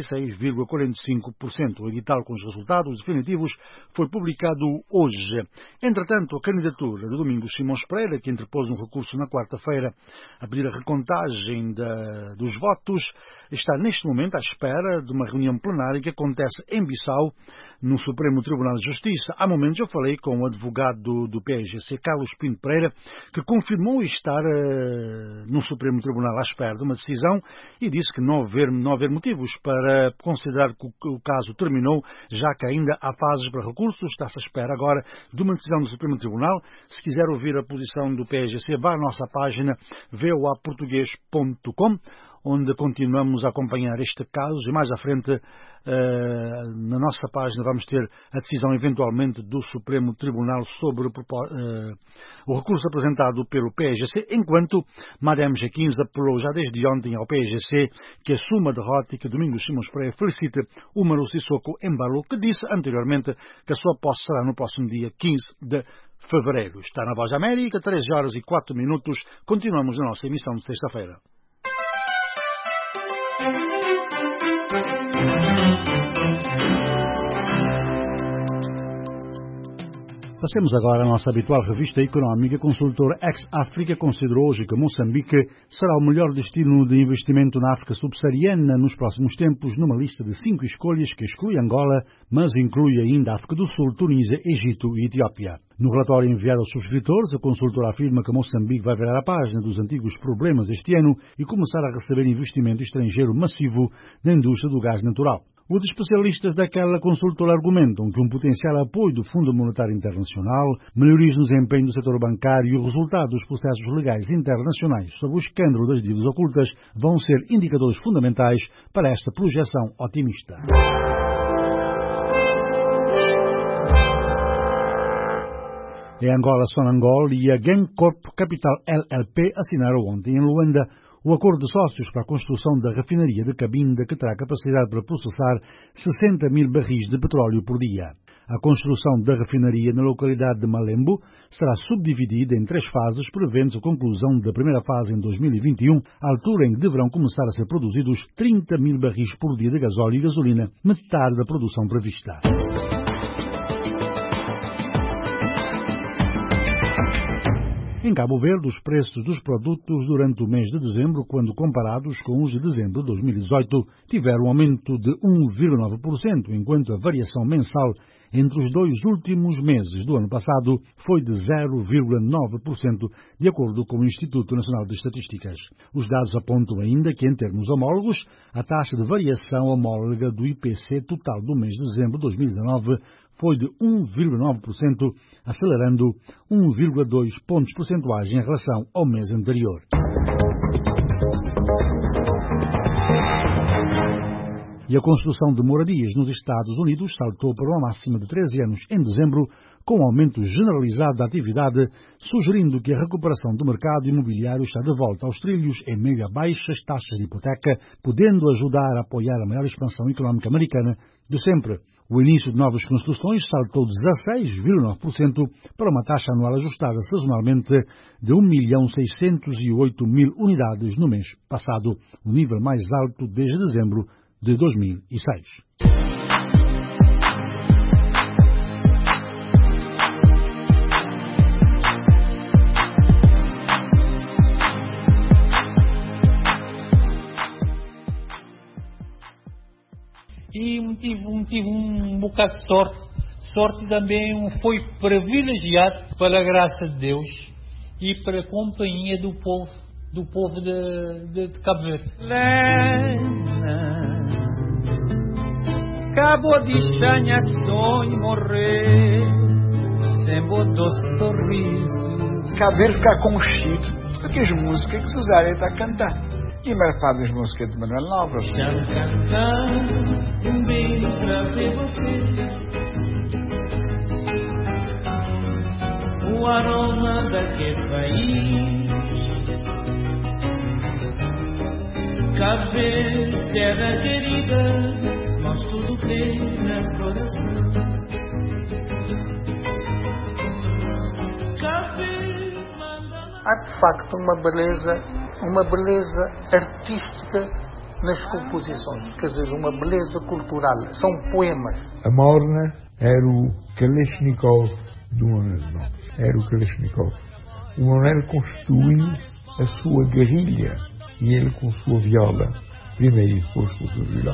46,45%. O edital com os resultados definitivos foi publicado hoje. Entretanto, a candidatura de Domingos Simões Pereira, que interpôs um recurso na quarta-feira a pedir a recontagem dos votos, está neste momento à espera de uma reunião plenária que acontece em Bissau, no Supremo Tribunal de Justiça. Há momentos eu falei com o advogado do PIGC, Carlos Pinto Pereira, que confirmou estar no Supremo Tribunal à espera de uma decisão e disse que não haver motivos para considerar que o caso terminou, já que ainda há fases para recursos. Está-se à espera agora de uma decisão do Supremo Tribunal. Se quiser ouvir a posição do PIGC, vá à nossa página voaportugues.com, onde continuamos a acompanhar este caso e mais à frente na nossa página vamos ter a decisão eventualmente do Supremo Tribunal sobre o recurso apresentado pelo PIGC, enquanto Madame G15 apelou já desde ontem ao PIGC que assuma a derrota e que Domingos Simões Pereira felicite Umaru Sissoko Embalo, que disse anteriormente que a sua posse será no próximo dia 15 de fevereiro. Está na Voz da América, 13h04. Continuamos na nossa emissão de sexta-feira. Passemos agora à nossa habitual revista económica. A consultora Ex-África considerou hoje que Moçambique será o melhor destino de investimento na África subsaariana nos próximos tempos, numa lista de 5 escolhas que exclui Angola, mas inclui ainda a África do Sul, Tunísia, Egito e Etiópia. No relatório enviado aos subscritores, a consultora afirma que Moçambique vai virar a página dos antigos problemas este ano e começar a receber investimento estrangeiro massivo na indústria do gás natural. Os especialistas daquela consultora argumentam que um potencial apoio do Fundo Monetário Internacional, melhorias no desempenho do setor bancário e o resultado dos processos legais internacionais sobre o escândalo das dívidas ocultas vão ser indicadores fundamentais para esta projeção otimista. Em Angola, Sonangol e a Gencorp Capital LLP assinaram ontem em Luanda o acordo de sócios para a construção da refinaria de Cabinda, que terá capacidade para processar 60 mil barris de petróleo por dia. A construção da refinaria na localidade de Malembo será subdividida em 3 fases, prevendo-se a conclusão da primeira fase em 2021, altura em que deverão começar a ser produzidos 30 mil barris por dia de gasóleo e gasolina, metade da produção prevista. Em Cabo Verde, os preços dos produtos durante o mês de dezembro, quando comparados com os de dezembro de 2018, tiveram um aumento de 1,9%, enquanto a variação mensal entre os 2 últimos meses do ano passado foi de 0,9%, de acordo com o Instituto Nacional de Estatísticas. Os dados apontam ainda que, em termos homólogos, a taxa de variação homóloga do IPC total do mês de dezembro de 2019 foi de 1,9%, acelerando 1,2 pontos percentuais em relação ao mês anterior. E a construção de moradias nos Estados Unidos saltou para uma máxima de 13 anos em dezembro, com um aumento generalizado da atividade, sugerindo que a recuperação do mercado imobiliário está de volta aos trilhos em meio a baixas taxas de hipoteca, podendo ajudar a apoiar a maior expansão económica americana de sempre. O início de novas construções saltou 16,9% para uma taxa anual ajustada sazonalmente de 1.608.000 unidades no mês passado, o nível mais alto desde dezembro de 2006. E tive um bocado de sorte. Sorte também foi privilegiado pela graça de Deus e pela companhia do povo de Cabo Verde. Cabo de chanha sonho morrer, sem bom doce sorriso. Cabo Verde ficar com um chito, porque as músicas que Susana está a cantar. E a maior parte das músicas de Manuel Novas. Já cantar um bem trazer você, o aroma daquele país. Cabo Verde, terra querida, nós tudo tem no coração. Cabo Verde, há de facto uma beleza artística nas composições, quer dizer, uma beleza cultural, são poemas. A Morna era o Kalashnikov do Manuel Novas, era o Kalashnikov. O Manuel construiu a sua guerrilha e ele com a sua viola, primeiro e depois com o seu violão.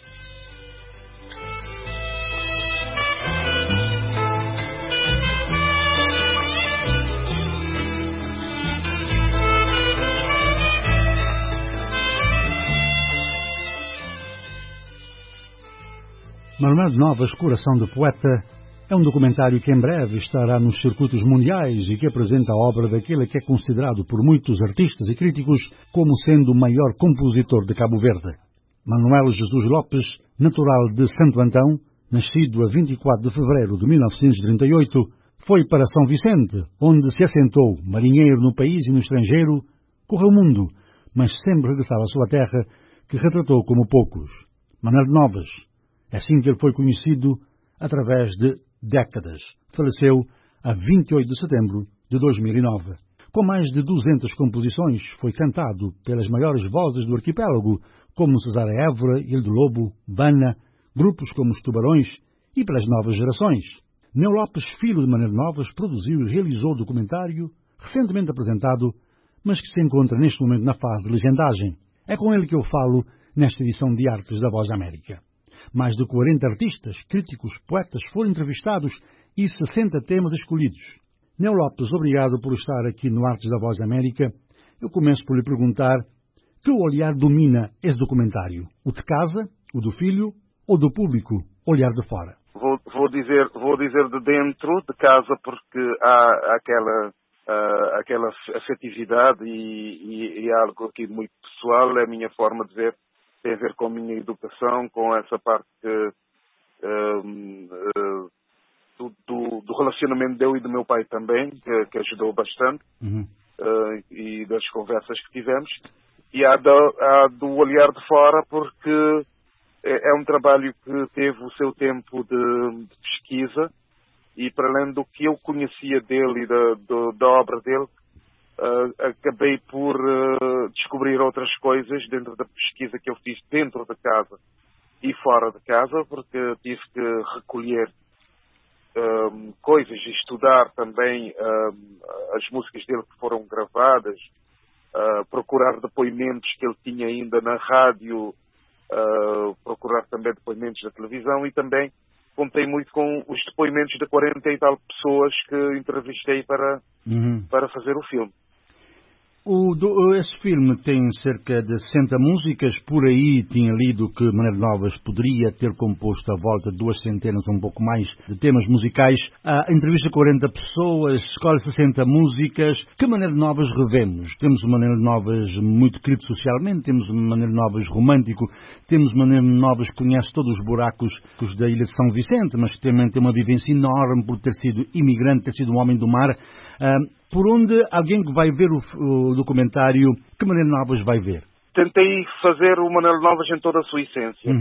Manuel Novas, Coração de Poeta, é um documentário que em breve estará nos circuitos mundiais e que apresenta a obra daquele que é considerado por muitos artistas e críticos como sendo o maior compositor de Cabo Verde. Manuel Jesus Lopes, natural de Santo Antão, nascido a 24 de fevereiro de 1938, foi para São Vicente, onde se assentou, marinheiro no país e no estrangeiro, correu o mundo, mas sempre regressava à sua terra, que retratou como poucos. Manuel Novas. É assim que ele foi conhecido através de décadas. Faleceu a 28 de setembro de 2009. Com mais de 200 composições, foi cantado pelas maiores vozes do arquipélago, como Cesária Évora, Ildo Lobo, Bana, grupos como os Tubarões e pelas novas gerações. Neo Lopes, filho de Manuel Novas, produziu e realizou o documentário recentemente apresentado, mas que se encontra neste momento na fase de legendagem. É com ele que eu falo nesta edição de Artes da Voz da América. Mais de 40 artistas, críticos, poetas foram entrevistados e 60 temas escolhidos. Neo Lopes, obrigado por estar aqui no Artes da Voz da América. Eu começo por lhe perguntar que olhar domina esse documentário? O de casa, o do filho ou do público, olhar de fora? Vou dizer de dentro de casa, porque há aquela afetividade e algo aqui muito pessoal, é a minha forma de ver, tem a ver com a minha educação, com essa parte do relacionamento de eu e do meu pai também, que ajudou bastante, e das conversas que tivemos. E há do olhar de fora, porque é um trabalho que teve o seu tempo de pesquisa, e para além do que eu conhecia dele e da obra dele, acabei por descobrir outras coisas dentro da pesquisa que eu fiz dentro da casa e fora de casa, porque tive que recolher coisas e estudar também as músicas dele que foram gravadas, procurar depoimentos que ele tinha ainda na rádio, procurar também depoimentos da televisão, e também contei muito com os depoimentos de 40 e tal pessoas que entrevistei para fazer o filme. Esse filme tem cerca de 60 músicas. Por aí tinha lido que Manuel Novas poderia ter composto a volta de 2 centenas, um pouco mais, de temas musicais. A entrevista 40 pessoas, escolhe 60 músicas. Que Manuel Novas revemos? Temos o Manuel Novas muito querido socialmente, temos o Manuel Novas romântico, temos o Manuel Novas que conhece todos os buracos da ilha de São Vicente, mas que também tem uma vivência enorme por ter sido imigrante, ter sido um homem do mar. Por onde alguém que vai ver o documentário, que Manuel Novas vai ver? Tentei fazer o Manuel Novas em toda a sua essência,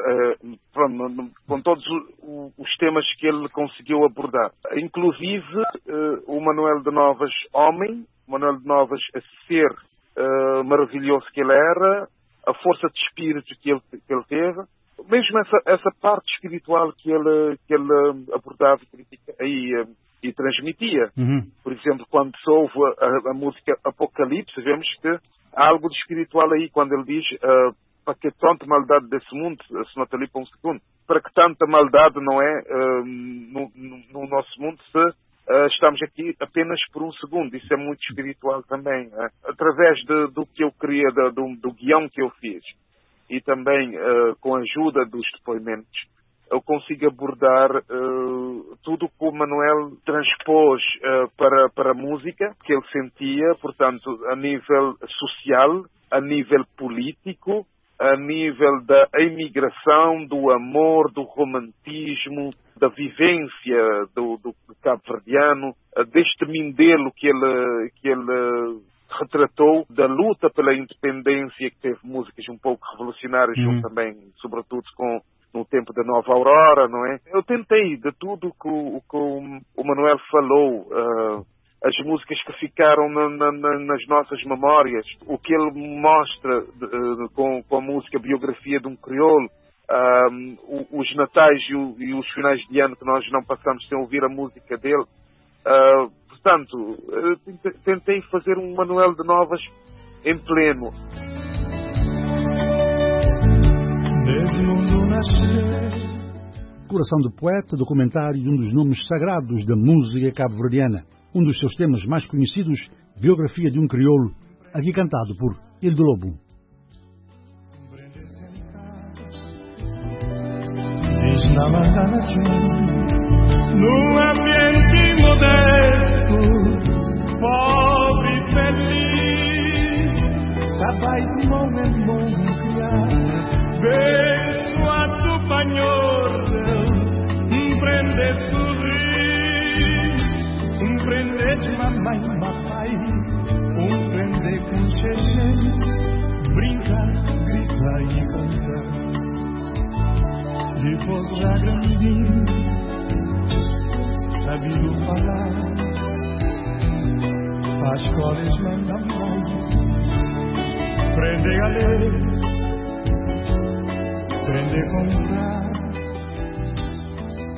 com todos os temas que ele conseguiu abordar. Inclusive o Manuel de Novas homem, o Manuel de Novas a ser maravilhoso que ele era, a força de espírito que ele teve, mesmo essa parte espiritual que ele abordava e transmitia. Por exemplo, quando se ouve a música Apocalipse, vemos que há algo de espiritual aí, quando ele diz para que tanta maldade desse mundo, se nota ali para um segundo, para que tanta maldade não é no nosso mundo, se estamos aqui apenas por um segundo. Isso é muito espiritual também. Através do que eu queria, do guião que eu fiz, e também com a ajuda dos depoimentos, eu consigo abordar tudo o que o Manuel transpôs para a música que ele sentia, portanto, a nível social, a nível político, a nível da imigração, do amor, do romantismo, da vivência do cabo-verdiano, deste Mindelo que ele retratou, da luta pela independência, que teve músicas um pouco revolucionárias, também, sobretudo no tempo da Nova Aurora, não é? Eu tentei, de tudo que o Manuel falou, as músicas que ficaram nas nossas memórias, o que ele mostra com a música Biografia de um Crioulo, os natais e os finais de ano que nós não passamos sem ouvir a música dele. Portanto, tentei fazer um Manuel de Novas em pleno. Coração do Poeta, documentário de um dos nomes sagrados da música cabo-verdiana. Um dos seus temas mais conhecidos, Biografia de um Crioulo, aqui cantado por Hildo Lobo. Num ambiente modesto, pobre e feliz, capaz de momento criar, beijo a tu panhor, Deus, prende sorrir, prende de mamãe, papai, prende com xexê, brincar, gritar e cantar. Depois já grandinho, sabido falar, as escolas mandam mais, prende a ler, prende a comprar, prende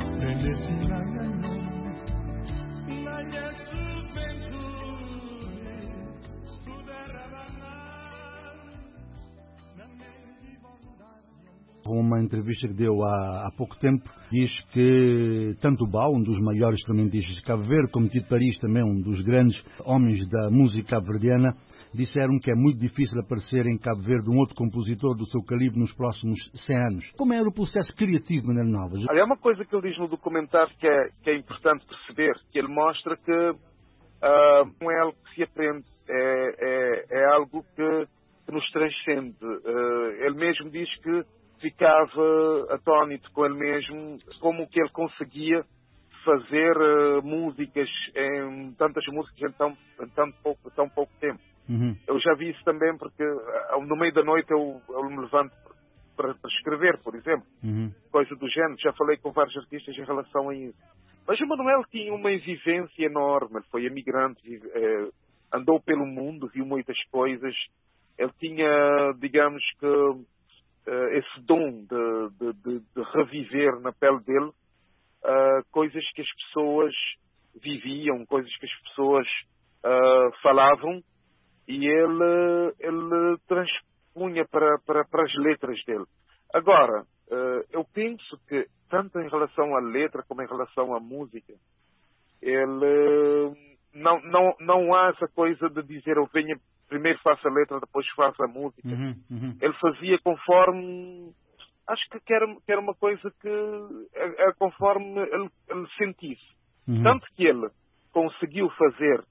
Uma entrevista que deu há pouco tempo, diz que tanto Bau, um dos maiores instrumentistas de Cabo Verde, como Tito Paris, também um dos grandes homens da música cabo-verdiana, disseram que é muito difícil aparecer em Cabo Verde um outro compositor do seu calibre nos próximos 100 anos. Como era o processo criativo de Manel Novas? Olha, é uma coisa que ele diz no documentário que é importante perceber, que ele mostra que não é algo que se aprende, é algo que nos transcende. Ele mesmo diz que ficava atónito com ele mesmo, como que ele conseguia fazer músicas, em tantas músicas em tão pouco tempo. Uhum. Eu já vi isso também porque no meio da noite eu me levanto para escrever, por exemplo. Uhum. Coisa do género. Já falei com vários artistas em relação a isso. Mas o Manuel tinha uma vivência enorme. Ele foi imigrante, andou pelo mundo, viu muitas coisas. Ele tinha, digamos que, esse dom de reviver na pele dele coisas que as pessoas viviam, coisas que as pessoas falavam, e ele transpunha para as letras dele. Agora, eu penso que tanto em relação à letra como em relação à música, ele não há essa coisa de dizer eu venho primeiro faço a letra, depois faço a música. Ele fazia conforme, acho que era uma coisa que era conforme ele sentisse. Tanto que ele conseguiu fazer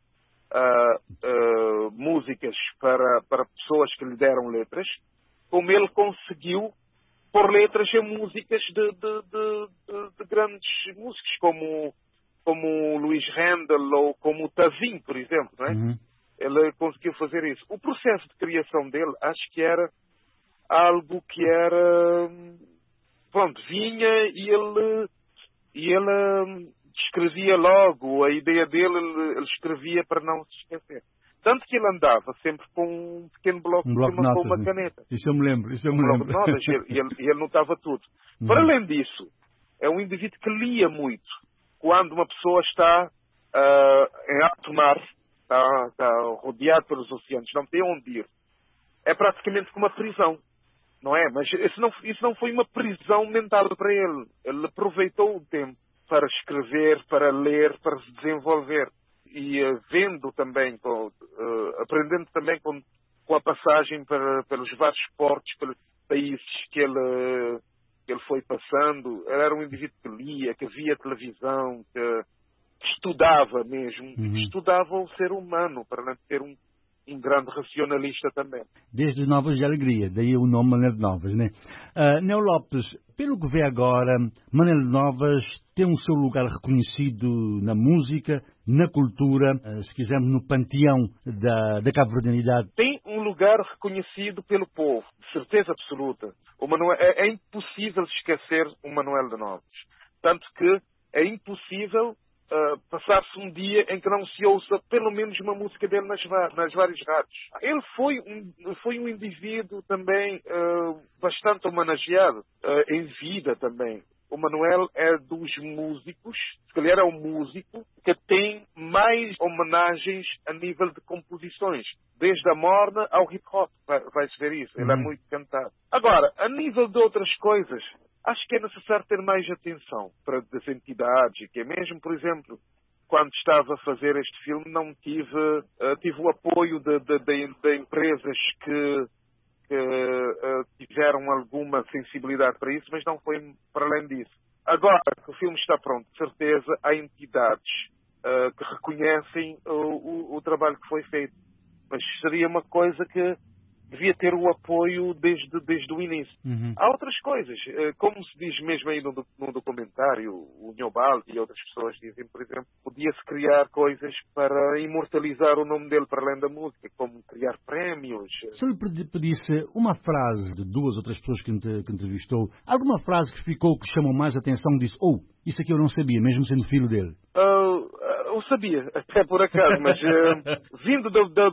músicas para pessoas que lhe deram letras, como ele conseguiu pôr letras em músicas de grandes músicos, como o Luís Handel ou como o Tavinho, por exemplo, não é? Ele conseguiu fazer isso. O processo de criação dele, acho que era algo que era... Pronto, vinha e ele escrevia logo. A ideia dele, ele escrevia para não se esquecer. Tanto que ele andava sempre com um pequeno bloco de notas, com uma caneta. Isso eu me lembro. Bloco de notas, e ele notava tudo. Para além disso, é um indivíduo que lia muito. Quando uma pessoa está em alto mar, está rodeado pelos oceanos, não tem onde ir, é praticamente como uma prisão, não é? Mas isso não foi uma prisão mental para ele. Ele aproveitou o tempo para escrever, para ler, para se desenvolver. E vendo também, aprendendo também com a passagem pelos vários portos, pelos países que ele foi passando. Ele era um indivíduo que lia, que via televisão, que estudava mesmo, estudava o ser humano, para não ser um grande racionalista também. Desde os Novas de Alegria, daí o nome Manel Novas, né? Neo Lopes, pelo que vê agora, Manel Novas tem o seu lugar reconhecido na música, na cultura, se quisermos no panteão da cabo-verdianidade. Tem um lugar reconhecido pelo povo, de certeza absoluta. O Manuel, é impossível esquecer o Manuel de Novas. Tanto que é impossível passar-se um dia em que não se ouça pelo menos uma música dele nas várias rádios. Ele foi um indivíduo também bastante homenageado em vida também. O Manuel é dos músicos, se calhar é o músico que tem mais homenagens a nível de composições. Desde a morna ao hip-hop, vai-se ver isso. Ele é muito cantado. Agora, a nível de outras coisas, acho que é necessário ter mais atenção para as entidades, que é mesmo, por exemplo, quando estava a fazer este filme, não tive o apoio de empresas que tiveram alguma sensibilidade para isso, mas não foi para além disso. Agora que o filme está pronto, de certeza, há entidades que reconhecem o trabalho que foi feito. Mas seria uma coisa que devia ter o apoio desde o início. Há outras coisas, como se diz mesmo aí no documentário, o Nhobaldi e outras pessoas dizem, por exemplo, podia-se criar coisas para imortalizar o nome dele para além da música, como criar prémios. Se eu lhe pedisse uma frase de duas ou três pessoas que entrevistou, alguma frase que ficou, que chamou mais atenção, disse, isso aqui eu não sabia, mesmo sendo filho dele. Eu sabia, até por acaso, mas vindo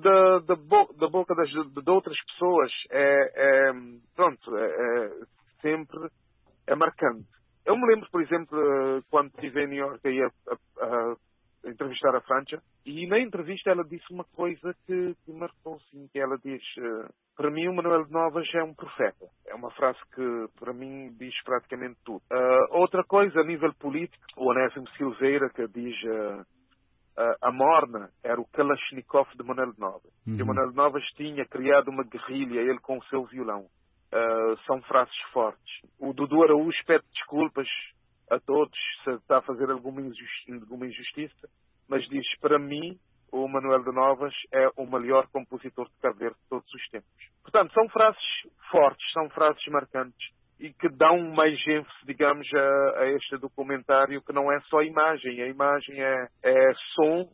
da boca de outras pessoas, sempre é marcante. Eu me lembro, por exemplo, quando estive em New York e a entrevistar a França, e na entrevista ela disse uma coisa que marcou, assim, que ela diz: para mim o Manuel de Novas é um profeta. É uma frase que para mim diz praticamente tudo. Outra coisa a nível político, o Onésimo Silveira, que diz a Morna era o Kalashnikov de Manuel de Novas. E o Manuel de Novas tinha criado uma guerrilha, ele com o seu violão. São frases fortes. O Dudu Araújo pede desculpas a todos se está a fazer alguma injustiça, mas diz: para mim o Manuel de Novas é o melhor compositor de Cabo Verde de todos os tempos. Portanto, são frases fortes, são frases marcantes e que dão mais ênfase, digamos, a este documentário, que não é só imagem. A imagem é som,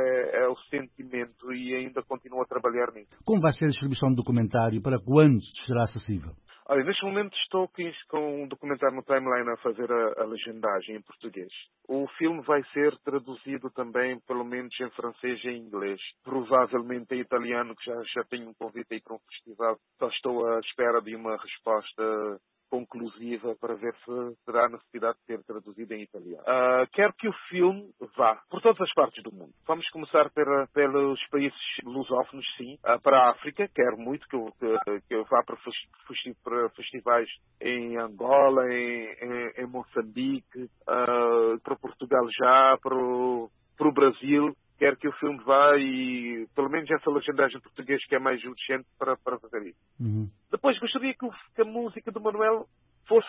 é o sentimento, e ainda continuo a trabalhar nisso. Como vai ser a distribuição do documentário? Para quando será acessível? Olha, neste momento estou com um documentário no Timeline a fazer a legendagem em português. O filme vai ser traduzido também, pelo menos em francês e em inglês. Provavelmente em italiano, que já tenho um convite aí para um festival. Só estou à espera de uma resposta conclusiva para ver se terá necessidade de ser traduzido em italiano. Quero que o filme vá por todas as partes do mundo. Vamos começar pelos países lusófonos, sim. Para a África, quero muito que eu vá para festivais em Angola, em Moçambique, para Portugal já, para o Brasil. Quero que o filme vá e, pelo menos, essa legendagem em português, que é mais urgente para fazer isso. Depois, gostaria que a música do Manuel fosse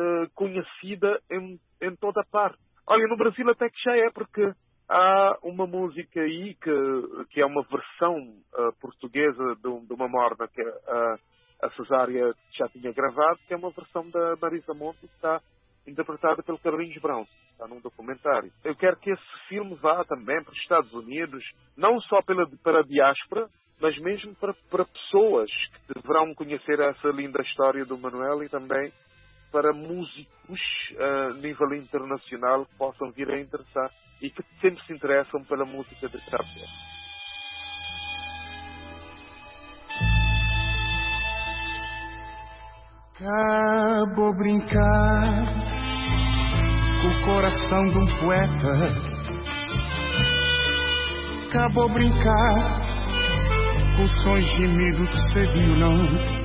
conhecida em toda a parte. Olha, no Brasil até que já é, porque há uma música aí que é uma versão portuguesa de uma morna que a Cesária já tinha gravado, que é uma versão da Marisa Monte, que está interpretada pelo Carlinhos Brown. Está num documentário. Eu quero que esse filme vá também para os Estados Unidos, não só para a diáspora, mas mesmo para pessoas que deverão conhecer essa linda história do Manuel, e também para músicos a nível internacional que possam vir a interessar e que sempre se interessam pela música de Cabo Verde. Acabou brincar com o coração de um poeta. Acabou brincar com sons gemidos de ser violão.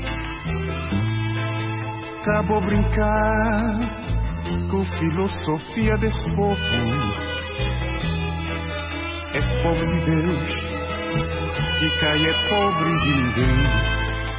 Acabou brincar com filosofia desse povo. Esse povo de Deus que cai é pobre de ninguém.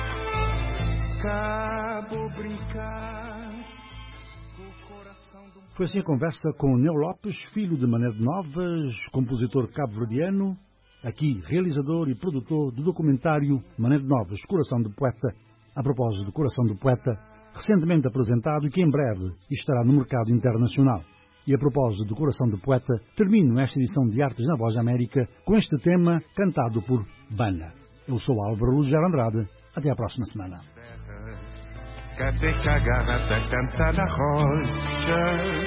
Foi assim a conversa com Neu Lopes, filho de Mané de Novas, compositor cabo-verdiano, aqui realizador e produtor do documentário Mané de Novas, Coração do Poeta. A propósito do Coração do Poeta, recentemente apresentado e que em breve estará no mercado internacional. E a propósito do Coração do Poeta, termino esta edição de Artes na Voz da América com este tema cantado por Bana. Eu sou Álvaro Lugero Andrade. Até à próxima semana. Cadê que a garota canta na rocha?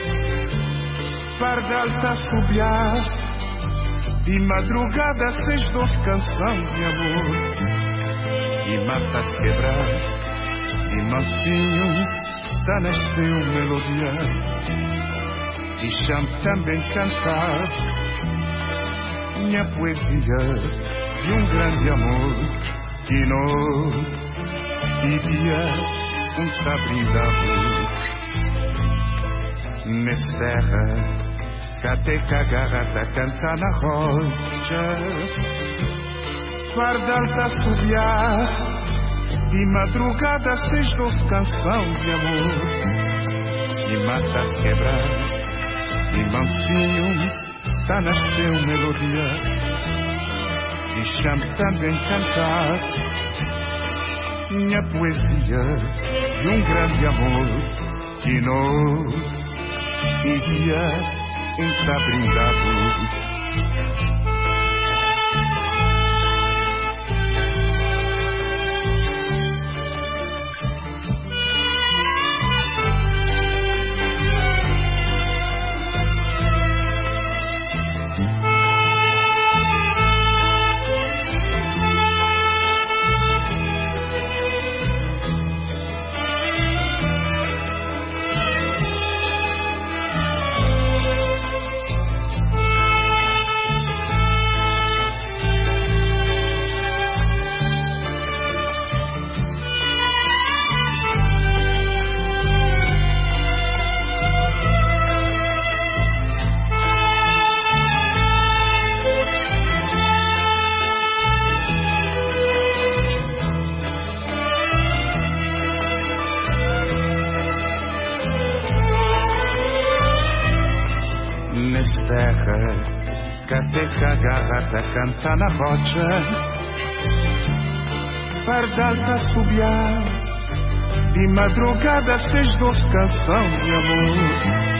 Pardal tá assobiar, de madrugada 6-2 canção de amor, e mata-se quebrar, de mansinho tá nasceu melodia, e chama também cantar minha poesia de um grande amor que não iria tá brindado nessa terra. Cadê que a garota canta na rocha? Pardal tá assobiar, de madrugada 6-2 canção de amor, e mata-se quebrar, e mansinho tá nasceu melodia, e chama também cantar minha poesia de um grande amor que nós iria estar brindado. Cadê que a garrata canta na rocha? Pardal tá subiar, de madrugada 6 doce canção de amor.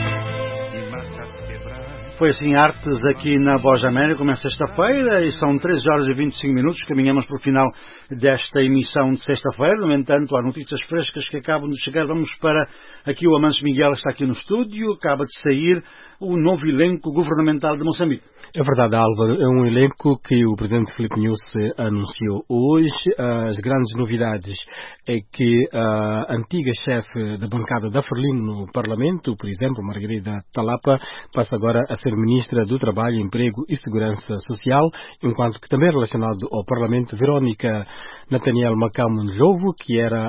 Foi assim Artes aqui na Voz da América, começa sexta-feira e são 13 horas e 25 minutos, caminhamos para o final desta emissão de sexta-feira. No entanto, há notícias frescas que acabam de chegar. Vamos para aqui o Amancio Miguel, está aqui no estúdio, acaba de sair o novo elenco governamental de Moçambique. É verdade, Álvaro, é um elenco que o Presidente Filipe Nyusi anunciou hoje. As grandes novidades é que a antiga chefe da bancada da Frelimo no Parlamento, por exemplo, Margarida Talapa, passa agora a ser Ministra do Trabalho, Emprego e Segurança Social, enquanto que também relacionado ao Parlamento, Verónica Nathaniel Macamo Njovo, que era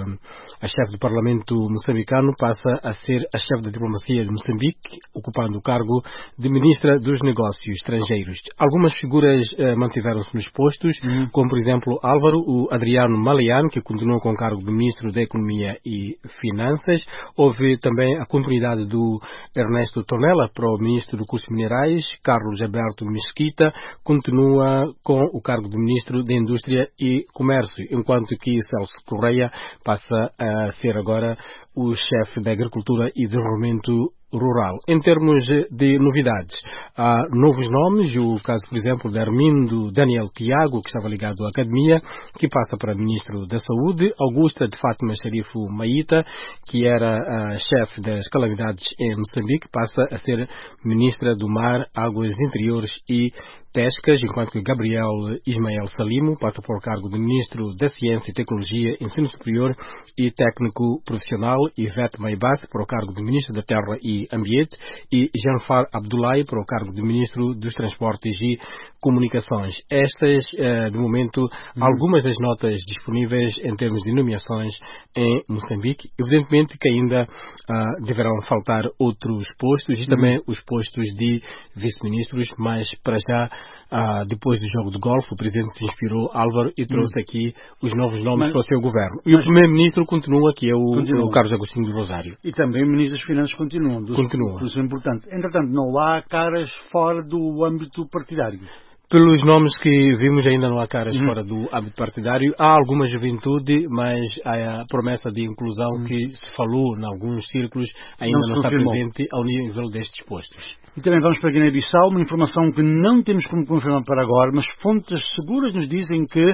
a chefe do Parlamento moçambicano, passa a ser a chefe da diplomacia de Moçambique, ocupando o cargo de Ministra dos Negócios Estrangeiros. Algumas figuras mantiveram-se nos postos, como por exemplo Álvaro, o Adriano Maleano, que continuou com o cargo de Ministro da Economia e Finanças. Houve também a continuidade do Ernesto Tonella para o Ministro dos Recursos Minerais. Carlos Alberto Mesquita continua com o cargo de Ministro da Indústria e Comércio, enquanto que Celso Correia passa a ser agora o chefe da Agricultura e Desenvolvimento Rural. Em termos de novidades, há novos nomes, o caso, por exemplo, de Armindo Daniel Tiago, que estava ligado à Academia, que passa para Ministro da Saúde. Augusta de Fátima Sharifo Maíta, que era a chefe das calamidades em Moçambique, passa a ser Ministra do Mar, Águas Interiores e Pescas, enquanto que Gabriel Ismael Salimo passa por cargo de Ministro da Ciência e Tecnologia, Ensino Superior e Técnico Profissional. Ivete Maibas para o cargo de Ministro da Terra e Ambiente e Janfar Abdullahi para o cargo de Ministro dos Transportes e Comunicações. Estas, de momento, algumas das notas disponíveis em termos de nomeações em Moçambique. Evidentemente que ainda deverão faltar outros postos e também os postos de vice-ministros, mas para já, depois do jogo de golfe, o Presidente se inspirou, Álvaro, e trouxe aqui os novos nomes para o seu governo. E o Primeiro-Ministro continua, que é o Carlos Agostinho do Rosário. E também o Ministro das Finanças continua. Isso é importante. Entretanto, não há caras fora do âmbito partidário. Pelos nomes que vimos, ainda não há caras fora do âmbito partidário. Há alguma juventude, mas a promessa de inclusão que se falou em alguns círculos ainda não está presente ao nível destes postos. E também vamos para a Guiné-Bissau, uma informação que não temos como confirmar para agora, mas fontes seguras nos dizem que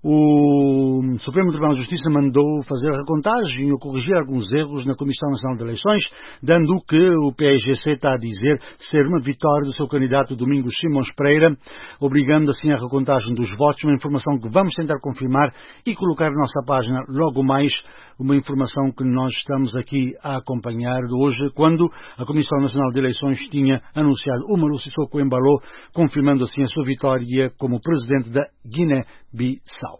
o Supremo Tribunal de Justiça mandou fazer a recontagem ou corrigir alguns erros na Comissão Nacional de Eleições, dando o que o PAIGC está a dizer ser uma vitória do seu candidato Domingos Simões Pereira, obrigando assim a recontagem dos votos, uma informação que vamos tentar confirmar e colocar na nossa página logo mais, uma informação que nós estamos aqui a acompanhar hoje, quando a Comissão Nacional de Eleições tinha anunciado o Umaru Sissoko Embalo, confirmando assim a sua vitória como presidente da Guiné-Bissau.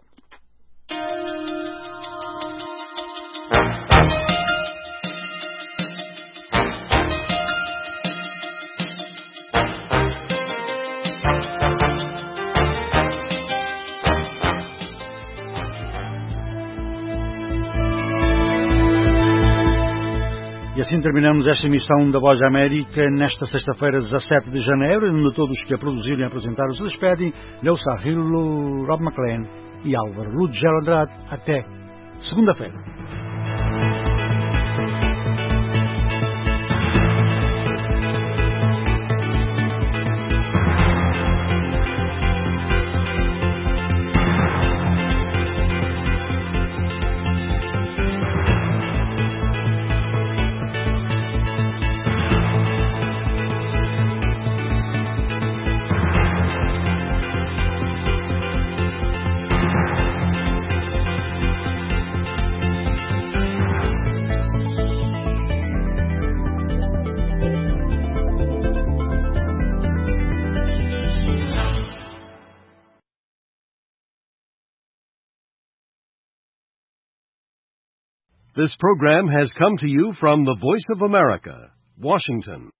E assim terminamos esta emissão da Voz da América nesta sexta-feira, 17 de janeiro. E todos que a produziram e apresentaram se despedem. Leusa Rillo, Rob McLean e Álvaro Lugero Andrade. Até segunda-feira. This program has come to you from the Voice of America, Washington.